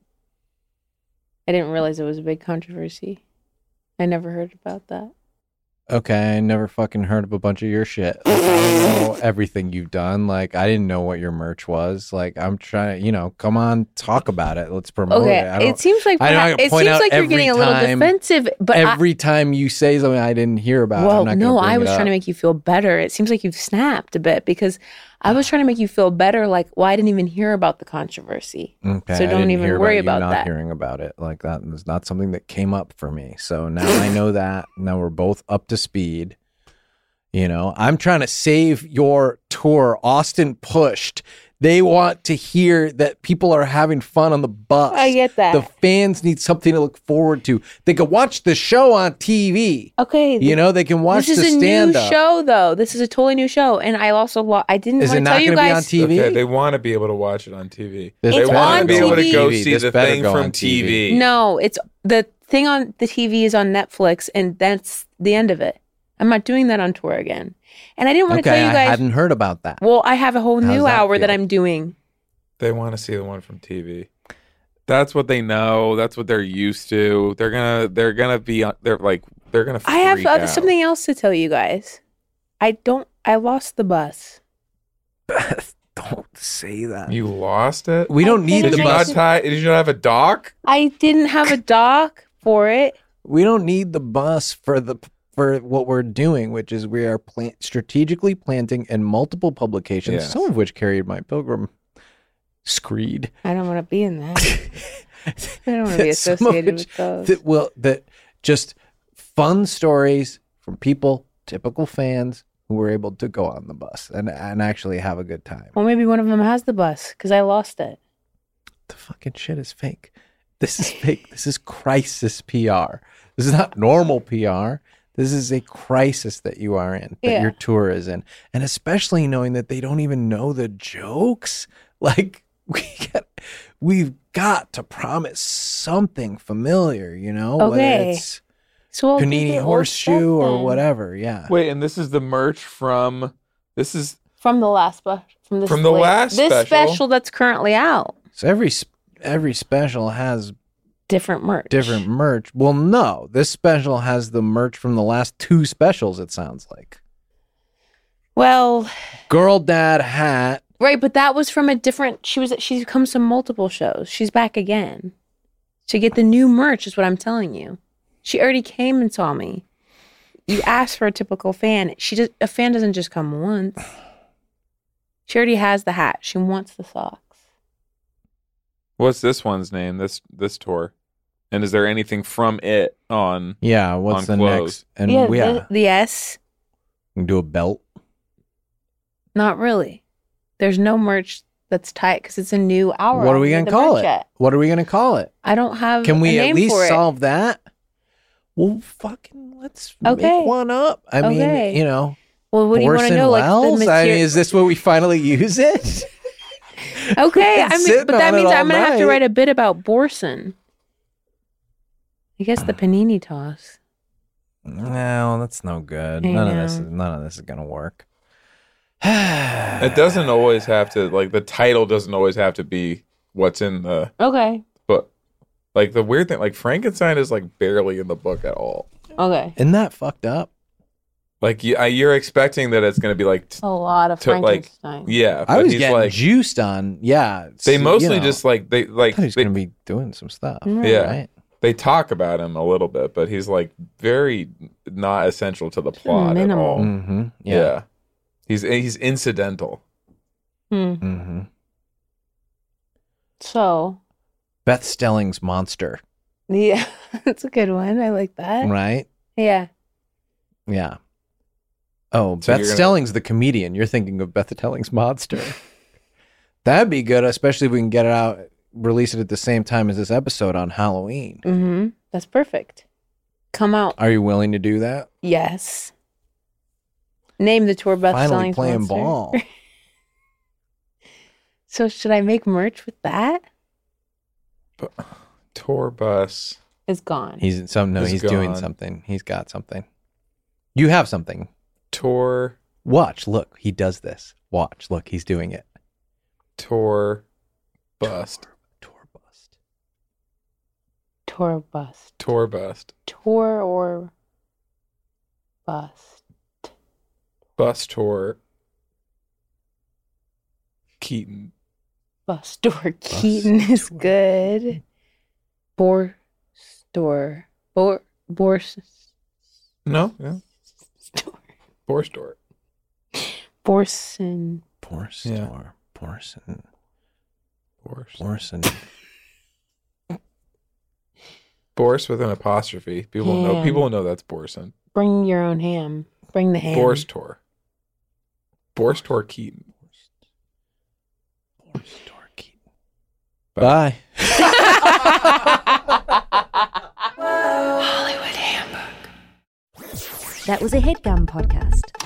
[SPEAKER 6] I didn't realize it was a big controversy. I never heard about that.
[SPEAKER 4] Okay, I never fucking heard of a bunch of your shit. Like, I don't know everything you've done. Like, I didn't know what your merch was. Like, I'm trying, you know, come on, talk about it. Let's promote
[SPEAKER 6] Okay,
[SPEAKER 4] it. I don't,
[SPEAKER 6] it seems like
[SPEAKER 4] I know I
[SPEAKER 6] perha-
[SPEAKER 4] can
[SPEAKER 6] it
[SPEAKER 4] point
[SPEAKER 6] seems
[SPEAKER 4] out
[SPEAKER 6] like you're
[SPEAKER 4] every
[SPEAKER 6] getting a little
[SPEAKER 4] time-
[SPEAKER 6] defensive, but I,
[SPEAKER 4] every time you say something I didn't hear about,
[SPEAKER 6] well,
[SPEAKER 4] I'm not
[SPEAKER 6] no,
[SPEAKER 4] gonna bring
[SPEAKER 6] I was
[SPEAKER 4] it
[SPEAKER 6] trying to
[SPEAKER 4] up.
[SPEAKER 6] make you feel better. It seems like you've snapped a bit because I was trying to make you feel better. Like, well, I didn't even hear about the controversy,
[SPEAKER 4] Okay,
[SPEAKER 6] so
[SPEAKER 4] I
[SPEAKER 6] don't
[SPEAKER 4] didn't
[SPEAKER 6] even
[SPEAKER 4] hear
[SPEAKER 6] worry
[SPEAKER 4] you
[SPEAKER 6] about
[SPEAKER 4] not
[SPEAKER 6] that.
[SPEAKER 4] hearing about it. Like, that was not something that came up for me. So now I know that. Now we're both up to speed. You know, I'm trying to save your tour. Austin pushed. They want to hear that people are having fun on the bus.
[SPEAKER 6] I get that.
[SPEAKER 4] The fans need something to look forward to. They can watch the show on T V.
[SPEAKER 6] Okay,
[SPEAKER 4] You know, they can watch
[SPEAKER 6] this
[SPEAKER 4] the
[SPEAKER 6] is a new
[SPEAKER 4] stand-up.
[SPEAKER 6] show, though. This is a totally new show, and I also lo- I didn't
[SPEAKER 4] Is
[SPEAKER 6] want
[SPEAKER 4] it
[SPEAKER 6] to
[SPEAKER 4] not
[SPEAKER 6] tell you
[SPEAKER 4] going to be on
[SPEAKER 6] guys.
[SPEAKER 4] T V?
[SPEAKER 5] Okay, they want to be able to watch it on T V.
[SPEAKER 4] This
[SPEAKER 5] They
[SPEAKER 6] It's
[SPEAKER 5] want
[SPEAKER 6] on
[SPEAKER 5] to be able to
[SPEAKER 6] T V.
[SPEAKER 5] go
[SPEAKER 4] This
[SPEAKER 5] see the
[SPEAKER 4] better
[SPEAKER 5] thing
[SPEAKER 4] go
[SPEAKER 5] from
[SPEAKER 4] on
[SPEAKER 5] T V.
[SPEAKER 6] No, it's the thing on the T V is on Netflix, and that's the end of it. I'm not doing that on tour again. And I didn't want to
[SPEAKER 4] Okay,
[SPEAKER 6] tell you
[SPEAKER 4] I
[SPEAKER 6] guys.
[SPEAKER 4] hadn't heard about that.
[SPEAKER 6] Well, I have a whole
[SPEAKER 4] How's
[SPEAKER 6] new
[SPEAKER 4] that
[SPEAKER 6] hour that
[SPEAKER 4] feel?
[SPEAKER 6] I'm doing.
[SPEAKER 5] They want to see the one from T V. That's what they know. That's what they're used to. They're gonna. They're gonna be. on- They're like. They're gonna.
[SPEAKER 6] I have
[SPEAKER 5] freak
[SPEAKER 6] uh,
[SPEAKER 5] out.
[SPEAKER 6] something else to tell you guys. I don't. I lost the bus.
[SPEAKER 4] Don't say that.
[SPEAKER 5] You lost it.
[SPEAKER 4] We don't need
[SPEAKER 5] Did
[SPEAKER 4] the
[SPEAKER 5] you
[SPEAKER 4] bus.
[SPEAKER 5] not tie? Did you not have a dock?
[SPEAKER 6] I didn't have a dock for it.
[SPEAKER 4] We don't need the bus for the for what we're doing, which is we are plant, strategically planting in multiple publications,
[SPEAKER 5] Yes.
[SPEAKER 4] some of which carried my Pilgrim screed.
[SPEAKER 6] I don't want to be in that. I don't want to be
[SPEAKER 4] Some of
[SPEAKER 6] associated
[SPEAKER 4] which
[SPEAKER 6] with those.
[SPEAKER 4] That will that just fun stories from people, typical fans who were able to go on the bus and and actually have a good time.
[SPEAKER 6] Well, maybe one of them has the bus because I lost it.
[SPEAKER 4] The fucking shit is fake. This is fake. This is crisis P R. This is not normal P R. This is a crisis that you are in, that
[SPEAKER 6] Yeah.
[SPEAKER 4] your tour is in. And especially knowing that they don't even know the jokes. Like, we got, we've got to promise something familiar, you know? Whether
[SPEAKER 6] Okay.
[SPEAKER 4] it's
[SPEAKER 6] So I'll do
[SPEAKER 4] Panini
[SPEAKER 6] the old
[SPEAKER 4] Horseshoe
[SPEAKER 6] stuff
[SPEAKER 4] or
[SPEAKER 6] then.
[SPEAKER 4] whatever, yeah.
[SPEAKER 5] Wait, and this is the merch from. This is
[SPEAKER 6] From the last special. From, this
[SPEAKER 5] From the
[SPEAKER 6] late-
[SPEAKER 5] last
[SPEAKER 6] this
[SPEAKER 5] special.
[SPEAKER 6] special that's currently out.
[SPEAKER 4] So every sp- every special has
[SPEAKER 6] Different merch.
[SPEAKER 4] different merch. Well, no, this special has the merch from the last two specials, it sounds like.
[SPEAKER 6] Well,
[SPEAKER 4] Girl Dad hat.
[SPEAKER 6] right, but that was from a different. She was. She comes to multiple shows. She's back again to get the new merch. Is what I'm telling you. She already came and saw me. You asked for a typical fan. She just a fan doesn't just come once. She already has the hat. She wants the socks.
[SPEAKER 5] what's this one's name? This this tour, and is there anything from it on?
[SPEAKER 4] Yeah, what's
[SPEAKER 5] On
[SPEAKER 4] the
[SPEAKER 5] clothes.
[SPEAKER 4] next? And
[SPEAKER 6] yeah,
[SPEAKER 4] we yeah,
[SPEAKER 6] the, the S.
[SPEAKER 4] we can do a belt.
[SPEAKER 6] Not really. There's no merch that's tight because it's a new hour.
[SPEAKER 4] What
[SPEAKER 6] I
[SPEAKER 4] are we
[SPEAKER 6] haven't
[SPEAKER 4] gonna
[SPEAKER 6] made the
[SPEAKER 4] call
[SPEAKER 6] merch
[SPEAKER 4] it?
[SPEAKER 6] yet.
[SPEAKER 4] What are we gonna call it?
[SPEAKER 6] I don't have.
[SPEAKER 4] Can
[SPEAKER 6] a
[SPEAKER 4] we
[SPEAKER 6] name
[SPEAKER 4] at least
[SPEAKER 6] for it.
[SPEAKER 4] solve that? Well, fucking let's
[SPEAKER 6] Okay.
[SPEAKER 4] make one up. I
[SPEAKER 6] Okay.
[SPEAKER 4] mean, you know,
[SPEAKER 6] Well, what do you want to
[SPEAKER 4] Orson
[SPEAKER 6] know?
[SPEAKER 4] Welles?
[SPEAKER 6] Like the
[SPEAKER 4] I mean,
[SPEAKER 6] material.
[SPEAKER 4] is this where we finally use it?
[SPEAKER 6] Okay, I
[SPEAKER 4] been
[SPEAKER 6] mean,
[SPEAKER 4] sitting
[SPEAKER 6] but that
[SPEAKER 4] on it
[SPEAKER 6] means
[SPEAKER 4] all
[SPEAKER 6] I'm gonna have to
[SPEAKER 4] night.
[SPEAKER 6] write a bit about Borson. I guess the panini toss.
[SPEAKER 4] No, that's no good.
[SPEAKER 6] I
[SPEAKER 4] None of
[SPEAKER 6] know.
[SPEAKER 4] this is none of this is gonna work.
[SPEAKER 5] It doesn't always have to. Like the title doesn't always have to be what's in the
[SPEAKER 6] Okay.
[SPEAKER 5] book. Like the weird thing, like Frankenstein is like barely in the book at all.
[SPEAKER 6] Okay.
[SPEAKER 4] Isn't that fucked up?
[SPEAKER 5] Like you, I, you're expecting that it's going to be like, t-
[SPEAKER 6] A lot of
[SPEAKER 5] to, like,
[SPEAKER 6] Frankenstein.
[SPEAKER 5] yeah.
[SPEAKER 4] I
[SPEAKER 5] but
[SPEAKER 4] was
[SPEAKER 5] he's
[SPEAKER 4] getting
[SPEAKER 5] like,
[SPEAKER 4] juiced on. Yeah,
[SPEAKER 5] they
[SPEAKER 4] so,
[SPEAKER 5] mostly
[SPEAKER 4] you know,
[SPEAKER 5] just like they
[SPEAKER 4] I
[SPEAKER 5] like
[SPEAKER 4] thought he was
[SPEAKER 5] they,
[SPEAKER 4] gonna be doing some stuff.
[SPEAKER 6] Mm.
[SPEAKER 5] Yeah.
[SPEAKER 4] right.
[SPEAKER 5] they talk about him a little bit, but he's like very not essential to the plot
[SPEAKER 6] Minimal.
[SPEAKER 5] at all.
[SPEAKER 4] Mm-hmm.
[SPEAKER 5] Yeah.
[SPEAKER 4] Yeah.
[SPEAKER 5] He's he's incidental.
[SPEAKER 6] Hmm.
[SPEAKER 4] Mm-hmm.
[SPEAKER 6] So,
[SPEAKER 4] Beth Stelling's Monster,
[SPEAKER 6] yeah, that's a good one. I like that.
[SPEAKER 4] right?
[SPEAKER 6] Yeah.
[SPEAKER 4] Yeah. Oh,
[SPEAKER 5] So
[SPEAKER 4] Beth
[SPEAKER 5] you're gonna-
[SPEAKER 4] Stelling's the comedian. You're thinking of Beth Stelling's Monster. That'd be good, especially if we can get it out, release it at the same time as this episode on Halloween.
[SPEAKER 6] Mm-hmm. That's perfect. Come out.
[SPEAKER 4] Are you willing to do that?
[SPEAKER 6] Yes. Name the tour Beth
[SPEAKER 4] Finally
[SPEAKER 6] Stelling's
[SPEAKER 4] playing
[SPEAKER 6] Monster.
[SPEAKER 4] ball.
[SPEAKER 6] So should I make merch with that?
[SPEAKER 5] But, tour bus.
[SPEAKER 6] It's gone.
[SPEAKER 4] He's some no,
[SPEAKER 5] It's
[SPEAKER 4] he's doing
[SPEAKER 5] gone.
[SPEAKER 4] something. He's got something. You have something.
[SPEAKER 5] Tour
[SPEAKER 4] Watch, look, he does this. Watch, look, he's doing it.
[SPEAKER 5] tour bust.
[SPEAKER 4] Tour bust.
[SPEAKER 6] Tour bust.
[SPEAKER 5] Tour bust.
[SPEAKER 6] Tour or bust.
[SPEAKER 5] Bus tour. Keaton.
[SPEAKER 6] Bus store Keaton is good. Boar store. Boar boar
[SPEAKER 5] No, yeah.
[SPEAKER 6] store.
[SPEAKER 5] Boar store.
[SPEAKER 6] Borson.
[SPEAKER 4] Poor
[SPEAKER 5] Yeah.
[SPEAKER 4] store. Porson.
[SPEAKER 5] Boar.
[SPEAKER 4] Porson.
[SPEAKER 5] Boris with an apostrophe. People know.
[SPEAKER 6] Ham.
[SPEAKER 5] People know that's Borson.
[SPEAKER 6] Bring your own ham. Bring the ham.
[SPEAKER 5] Boris tour. Boris tour Keaton.
[SPEAKER 4] Poor store Keaton. Bye.
[SPEAKER 1] That was a HeadGum podcast.